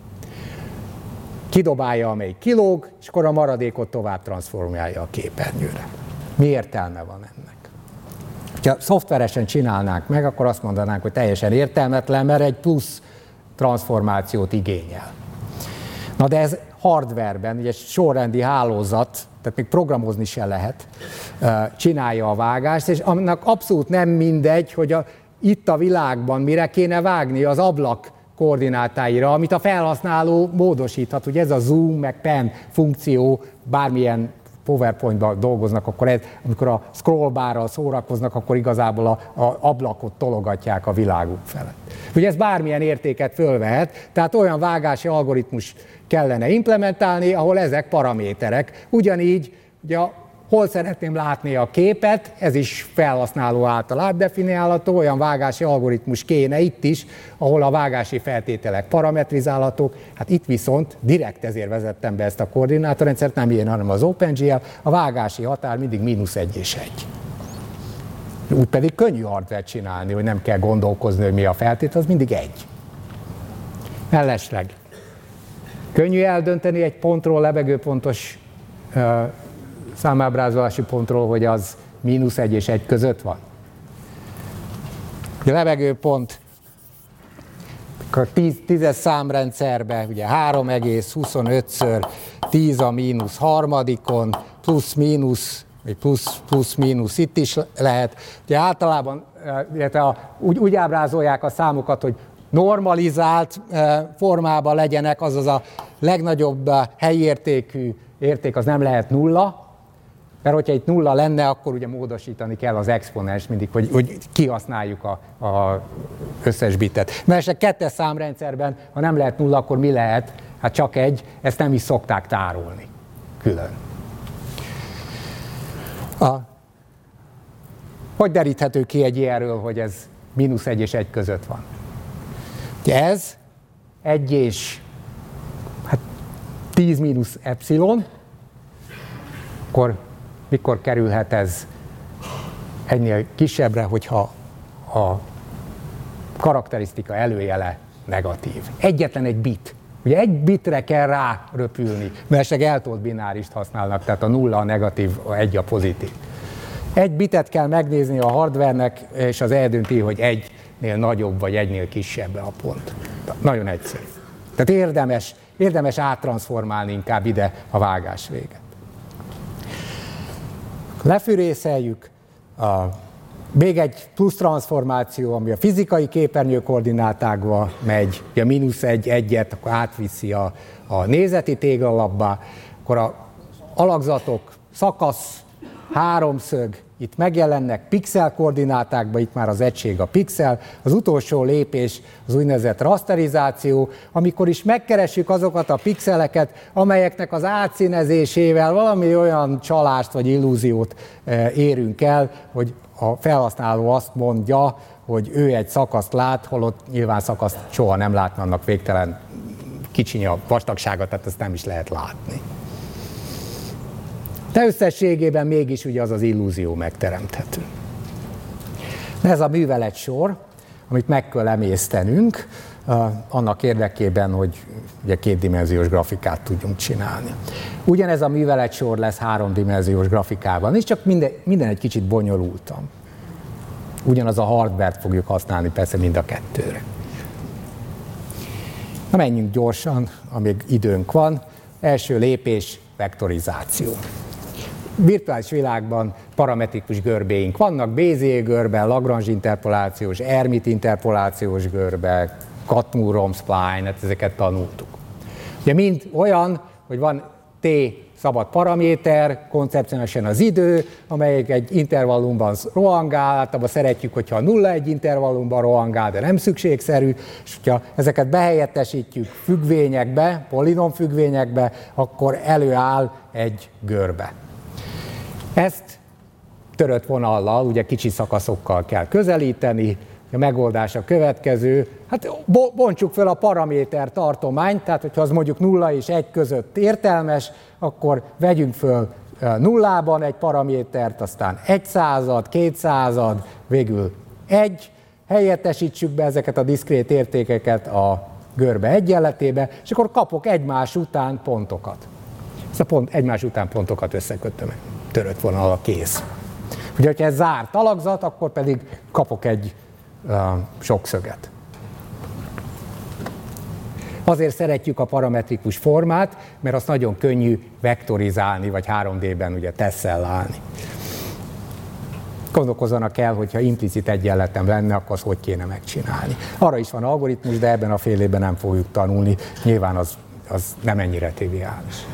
Kidobálja, amelyik kilóg, és akkor a maradékot tovább transformálja a képernyőre. Mi értelme van ennek? Ha szoftveresen csinálnánk meg, akkor azt mondanánk, hogy teljesen értelmetlen, mert egy plusz transformációt igényel. Na de ez hardwareben, ugye sorrendi hálózat, tehát még programozni se lehet, csinálja a vágást, és annak abszolút nem mindegy, hogy a, itt a világban mire kéne vágni az ablak koordinátáira, amit a felhasználó módosíthat. Ugye ez a zoom, meg pen funkció, bármilyen PowerPoint-ban dolgoznak, akkor ez, amikor a scrollbarral szórakoznak, akkor igazából a, a ablakot tologatják a világuk felett. Ugye ez bármilyen értéket fölvehet, tehát olyan vágási algoritmus kellene implementálni, ahol ezek paraméterek. Ugyanígy, ugye, hol szeretném látni a képet, ez is felhasználó által átdefiniálható, olyan vágási algoritmus kéne itt is, ahol a vágási feltételek parametrizálhatók. Hát itt viszont direkt ezért vezettem be ezt a koordinátorrendszert, nem ilyen, hanem az OpenGL, a vágási határ mindig mínusz egy és egy. Úgy pedig könnyű hardware csinálni, hogy nem kell gondolkozni, hogy mi a feltétel, az mindig egy. Mellesleg. Könnyű eldönteni egy pontról, lebegőpontos uh, számábrázolási pontról, hogy az mínusz egy és egy között van. A levegőpont a tízes számrendszerben ugye három egész huszonötször tíz a mínusz harmadikon, plusz-mínusz, vagy plusz-mínusz itt is lehet. Ugye általában illetve úgy, úgy ábrázolják a számokat, hogy normalizált formában legyenek, azaz a legnagyobb helyértékű érték az nem lehet nulla, mert hogyha itt nulla lenne, akkor ugye módosítani kell az exponens mindig, hogy, hogy kihasználjuk a, a összes bitet. Mert a kettes számrendszerben, ha nem lehet nulla, akkor mi lehet? Hát csak egy, ezt nem is szokták tárolni külön. A, hogy deríthető ki egy ilyenről, hogy ez mínusz egy és egy között van? Ez egy és hát tíz mínusz epsilon, akkor mikor kerülhet ez egynél kisebbre, hogyha a karakterisztika előjele negatív. Egyetlen egy bit. Ugye egy bitre kell ráröpülni, mert esetleg eltolt binárist használnak, tehát a nulla a negatív, a egy a pozitív. Egy bitet kell megnézni a hardvernek, és az eldönti, hogy egynél nagyobb vagy egynél kisebb a pont. Nagyon egyszerű. Tehát érdemes, érdemes áttranszformálni inkább ide a vágás véget. Lefűrészeljük, a, még egy plusz transformáció, ami a fizikai képernyő koordinátákba megy, a mínusz egy, egyet, akkor átviszi a, a nézeti téglalapba, akkor a alakzatok, szakasz, háromszög, itt megjelennek pixel koordinátákban, itt már az egység a pixel, az utolsó lépés az úgynevezett rasterizáció, amikor is megkeressük azokat a pixeleket, amelyeknek az átszínezésével valami olyan csalást vagy illúziót érünk el, hogy a felhasználó azt mondja, hogy ő egy szakaszt lát, holott nyilván szakaszt soha nem látna, annak végtelen kicsiny a vastagsága, tehát ezt nem is lehet látni. De összességében mégis ugye az az illúzió megteremthető. Ez a műveletsor, amit meg kell emésztenünk, annak érdekében, hogy ugye kétdimenziós grafikát tudjunk csinálni. Ugyanez a műveletsor lesz háromdimenziós grafikában, és csak minden, minden egy kicsit bonyolultam. Ugyanaz a hardware-t fogjuk használni persze mind a kettőre. Na menjünk gyorsan, amíg időnk van. Első lépés, vektorizáció. virtuális világban parametrikus görbéink vannak, Bézier görbe, Lagrange interpolációs, Hermite interpolációs görbe, Catmull-Rom spline, hát ezeket tanultuk. Ugye mind olyan, hogy van T szabad paraméter, koncepcionálisan az idő, amelyik egy intervallumban rohangál, általában szeretjük, hogyha nulla egy intervallumban rohangál, de nem szükségszerű, és hogyha ezeket behelyettesítjük függvényekbe, polinomfüggvényekbe, akkor előáll egy görbe. Ezt törött vonallal, ugye kicsi szakaszokkal kell közelíteni, a megoldás a következő, hát bontsuk fel a paraméter tartományt, tehát hogyha az mondjuk nulla és egy között értelmes, akkor vegyünk föl nullában egy paramétert, aztán egy század, kétszázad, végül egy, helyettesítsük be ezeket a diszkrét értékeket a görbe egyenletébe, és akkor kapok egymás után pontokat. Ezt a pont, egymás után pontokat összekötöm, törött vonal a kész. Ugye, hogyha ez zárt alakzat, akkor pedig kapok egy uh, sokszöget. Azért szeretjük a parametrikus formát, mert azt nagyon könnyű vektorizálni, vagy három dében ugye tessellálni. Gondolkozzanak el, hogyha implicit egyenletem lenne, akkor azt hogy kéne megcsinálni. Arra is van algoritmus, de ebben a fél évben nem fogjuk tanulni, nyilván az, az nem ennyire triviális.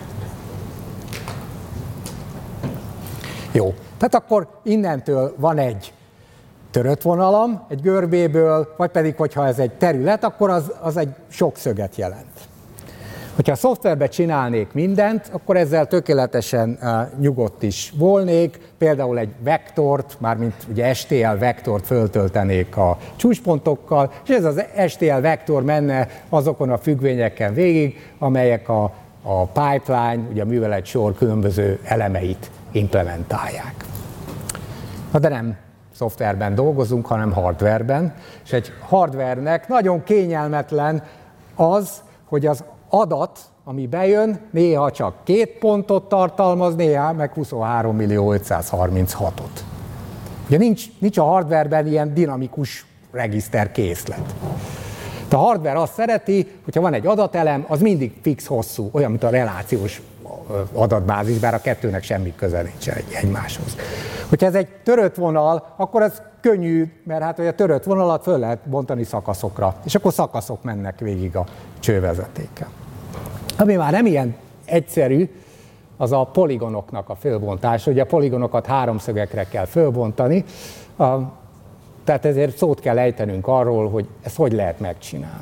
Jó, tehát akkor innentől van egy törött vonalam egy görbéből, vagy pedig, hogyha ez egy terület, akkor az, az egy sokszöget jelent. Hogyha a szoftverben csinálnék mindent, akkor ezzel tökéletesen uh, nyugodt is volnék, például egy vektort, mármint ugye es té el vektort föltöltenék a csúcspontokkal, és ez az es té el vektor menne azokon a függvényeken végig, amelyek a, a pipeline, ugye a művelet sor különböző elemeit implementálják. Na de nem szoftverben dolgozunk, hanem hardwareben, és egy hardwarnek nagyon kényelmetlen az, hogy az adat, ami bejön, néha csak két pontot tartalmaz, néha meg huszonhárom millió ötszázharminchatot. Ugye nincs, nincs a hardwareben ilyen dinamikus regiszterkészlet. A hardware azt szereti, hogyha van egy adatelem, az mindig fix hosszú, olyan, mint a relációs adatbázis, bár a kettőnek semmi köze nincs egymáshoz. Hogyha ez egy törött vonal, akkor ez könnyű, mert hát a törött vonalat föl lehet bontani szakaszokra, és akkor szakaszok mennek végig a csővezetéken. Ami már nem ilyen egyszerű, az a poligonoknak a fölbontása. Ugye a poligonokat háromszögekre kell fölbontani, tehát ezért szót kell ejtenünk arról, hogy ezt hogy lehet megcsinálni.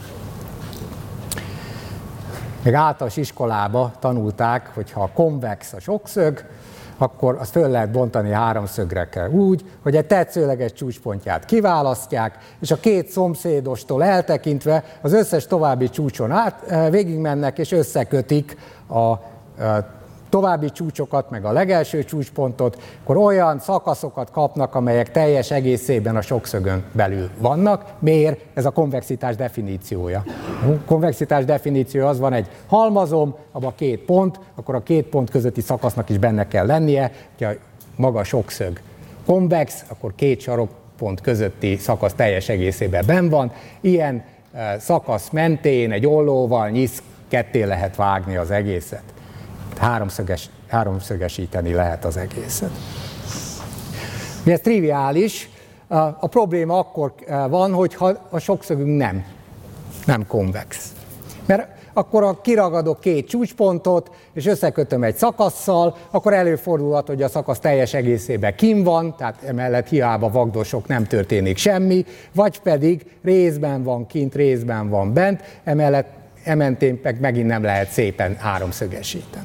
Még általános iskolában tanulták, hogy ha konvex a sokszög, akkor azt föl lehet bontani háromszögre kell úgy, hogy egy tetszőleges csúcspontját kiválasztják, és a két szomszédostól eltekintve az összes további csúcson át végigmennek, és összekötik a további csúcsokat, meg a legelső csúcspontot, akkor olyan szakaszokat kapnak, amelyek teljes egészében a sokszögön belül vannak. Miért? Ez a konvexitás definíciója. A konvexitás definíciója az, van egy halmazom, abban két pont, akkor a két pont közötti szakasznak is benne kell lennie, hogyha maga a sokszög konvex, akkor két sarokpont közötti szakasz teljes egészében benn van. Ilyen szakasz mentén egy ollóval nyisz, ketté lehet vágni az egészet. Háromszöges, háromszögesíteni lehet az egészet. Ez triviális, a probléma akkor van, hogyha a sokszögünk nem, nem konvex. Mert akkor a kiragadok két csúcspontot, és összekötöm egy szakasszal, akkor előfordulhat, hogy a szakasz teljes egészében kinn van, tehát emellett hiába vagdosok, nem történik semmi, vagy pedig részben van kint, részben van bent, emellett ementén meg megint nem lehet szépen háromszögesíteni.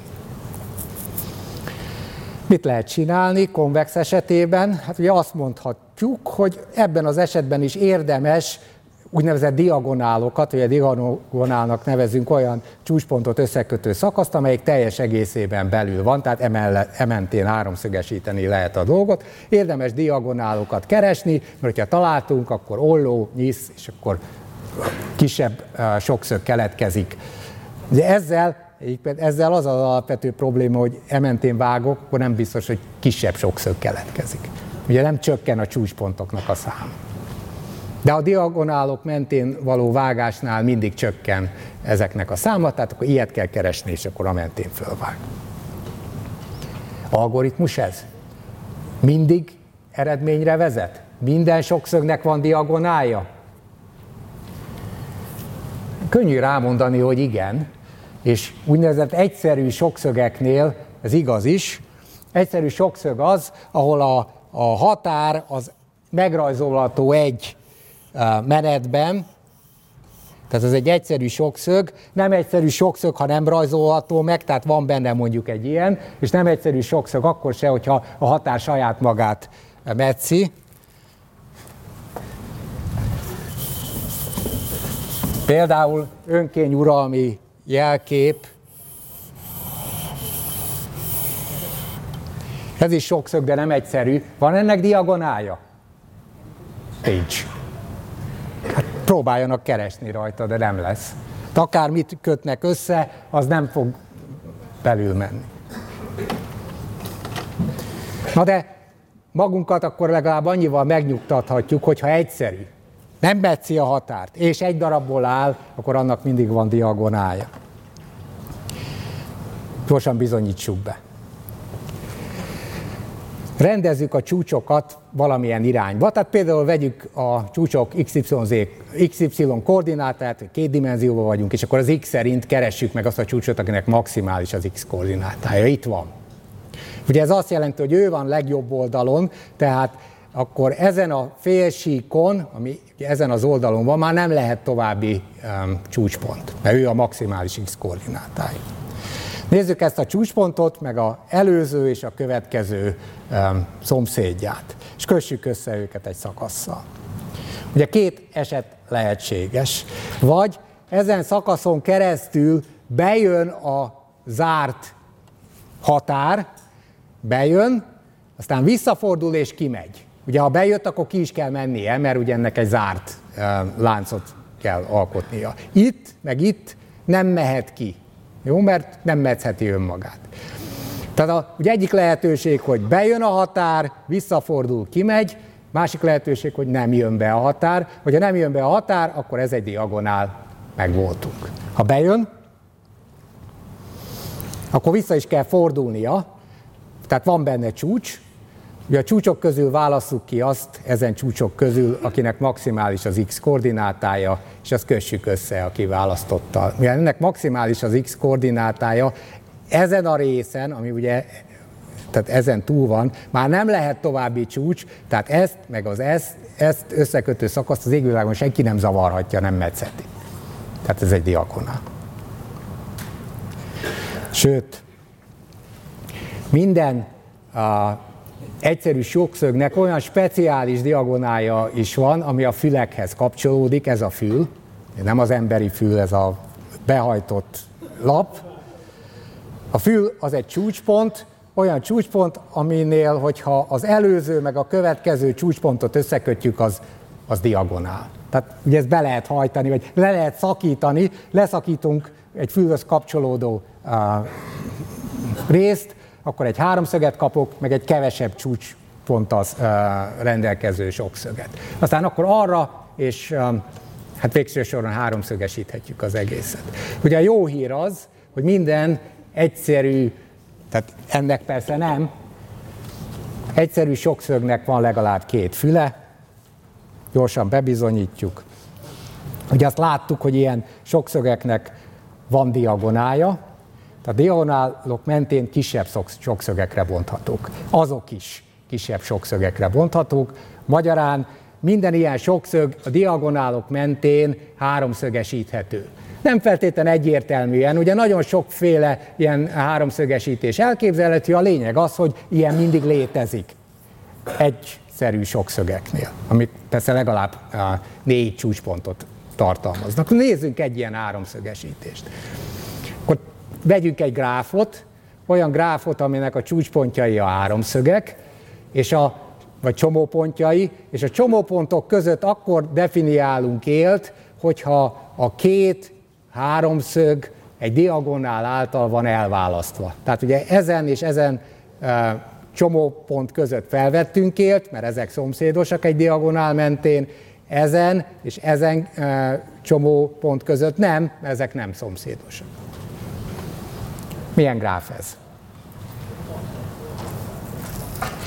Mit lehet csinálni konvex esetében? Hát ugye azt mondhatjuk, hogy ebben az esetben is érdemes úgynevezett diagonálokat, ugye diagonálnak nevezünk olyan csúcspontot összekötő szakaszt, amelyik teljes egészében belül van, tehát emellett, ementén háromszögesíteni lehet a dolgot. Érdemes diagonálokat keresni, mert hogyha találtunk, akkor olló, nyisz, és akkor kisebb uh, sokszög keletkezik. De ezzel, ezzel az az alapvető probléma, hogy ementén vágok, akkor nem biztos, hogy kisebb sokszög keletkezik. Ugye nem csökken a csúcspontoknak a száma. De a diagonálok mentén való vágásnál mindig csökken ezeknek a száma, tehát akkor ilyet kell keresni, és akkor a mentén fölvág. Algoritmus ez? Mindig eredményre vezet? Minden sokszögnek van diagonálja? Könnyű rámondani, hogy igen, és úgynevezett egyszerű sokszögeknél ez igaz is. Egyszerű sokszög az, ahol a, a határ az megrajzolható egy menetben, tehát ez egy egyszerű sokszög, nem egyszerű sokszög, ha nem rajzolható meg, tehát van benne mondjuk egy ilyen, és nem egyszerű sokszög akkor se, hogyha a határ saját magát metszi. Például önkényuralmi jelkép, ez is sokszög, de nem egyszerű. Van ennek diagonálja? Nincs. Hát próbáljanak keresni rajta, de nem lesz. De akármit kötnek össze, az nem fog belül menni. Na de magunkat akkor legalább annyival megnyugtathatjuk, hogyha egyszerű, nem metszi a határt, és egy darabból áll, akkor annak mindig van diagonálja. Gyorsan bizonyítsuk be. Rendezzük a csúcsokat valamilyen irányba, tehát például vegyük a csúcsok iksz ipszilon zé, iksz ipszilon koordinátát, két dimenzióban vagyunk, és akkor az x szerint keressük meg azt a csúcsot, akinek maximális az x koordinátája. Itt van. Ugye ez azt jelenti, hogy ő van legjobb oldalon, tehát akkor ezen a félsíkon, ami ezen az oldalon van, már nem lehet további um, csúcspont, mert ő a maximális x koordinátája. Nézzük ezt a csúcspontot, meg az előző és a következő um, szomszédját, és kössük össze őket egy szakasszal. Ugye két eset lehetséges, vagy ezen szakaszon keresztül bejön a zárt határ, bejön, aztán visszafordul és kimegy. Ugye ha bejött, akkor ki is kell mennie, mert ugye ennek egy zárt uh, láncot kell alkotnia. Itt, meg itt nem mehet ki. Jó, mert nem metszheti önmagát. Tehát a, ugye egyik lehetőség, hogy bejön a határ, visszafordul, kimegy, másik lehetőség, hogy nem jön be a határ. Hogyha nem jön be a határ, akkor ez egy diagonál, megvoltunk. Ha bejön, akkor vissza is kell fordulnia, tehát van benne csúcs, ugye a csúcsok közül válasszuk ki azt, ezen csúcsok közül, akinek maximális az x koordinátája, és azt kössük össze a kiválasztottal. Mivel ennek maximális az x koordinátája, ezen a részen, ami ugye, tehát ezen túl van, már nem lehet további csúcs, tehát ezt, meg az ezt, ezt összekötő szakaszt az égvilágon senki nem zavarhatja, nem metszeti. Tehát ez egy diagonál. Sőt, minden a egyszerű sokszögnek olyan speciális diagonálja is van, ami a fülekhez kapcsolódik, ez a fül, nem az emberi fül, ez a behajtott lap. A fül az egy csúcspont, olyan csúcspont, aminél, hogyha az előző meg a következő csúcspontot összekötjük, az, az diagonál. Tehát ugye ezt be lehet hajtani, vagy le lehet szakítani, leszakítunk egy fülhöz kapcsolódó uh, részt, akkor egy háromszöget kapok, meg egy kevesebb csúcsponttal uh, rendelkező sokszöget. Aztán akkor arra, és um, hát végső soron háromszögesíthetjük az egészet. Ugye a jó hír az, hogy minden egyszerű, tehát ennek persze nem, egyszerű sokszögnek van legalább két füle, gyorsan bebizonyítjuk. Ugye azt láttuk, hogy ilyen sokszögeknek van diagonálja, a diagonálok mentén kisebb sokszögekre bonthatók. Azok is kisebb sokszögekre bonthatók. Magyarán minden ilyen sokszög a diagonálok mentén háromszögesíthető. Nem feltétlenül egyértelműen, ugye nagyon sokféle ilyen háromszögesítés elképzelhető, a lényeg az, hogy ilyen mindig létezik egyszerű sokszögeknél, amik persze legalább négy csúcspontot tartalmaznak. Nézzünk egy ilyen háromszögesítést. Akkor vegyünk egy gráfot, olyan gráfot, aminek a csúcspontjai a háromszögek, és a, vagy csomópontjai, és a csomópontok között akkor definiálunk élt, hogyha a két háromszög egy diagonál által van elválasztva. Tehát ugye ezen és ezen e, csomópont között felvettünk élt, mert ezek szomszédosak egy diagonál mentén, ezen és ezen e, csomópont között nem, mert ezek nem szomszédosak. Milyen gráf ez?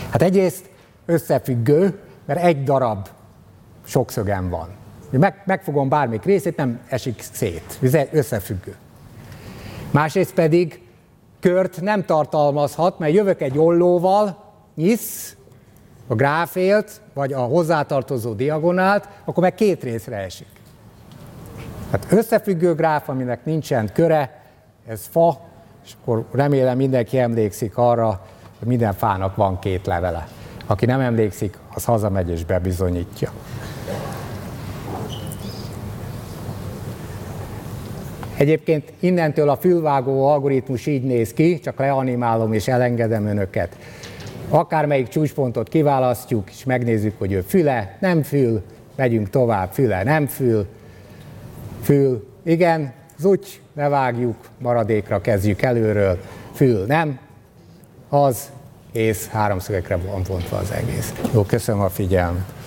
Hát egyrészt összefüggő, mert egy darab sokszögem van. Meg, megfogom bármelyik részét, nem esik szét. Ez összefüggő. Másrészt pedig kört nem tartalmazhat, mert jövök egy ollóval, nyisz, a gráfélt, vagy a hozzátartozó diagonált, akkor meg két részre esik. Hát összefüggő gráf, aminek nincsen köre, ez fa, és akkor remélem mindenki emlékszik arra, hogy minden fának van két levele. Aki nem emlékszik, az hazamegy és bebizonyítja. Egyébként innentől a fülvágó algoritmus így néz ki, csak leanimálom és elengedem önöket. Akármelyik csúcspontot kiválasztjuk, és megnézzük, hogy ő füle, nem fül, megyünk tovább, füle, nem fül, fül, igen, zuty, ne vágjuk, maradékra kezdjük előről, fül, nem, az, ész, háromszögekre van bontva az egész. Jó, köszönöm a figyelmet.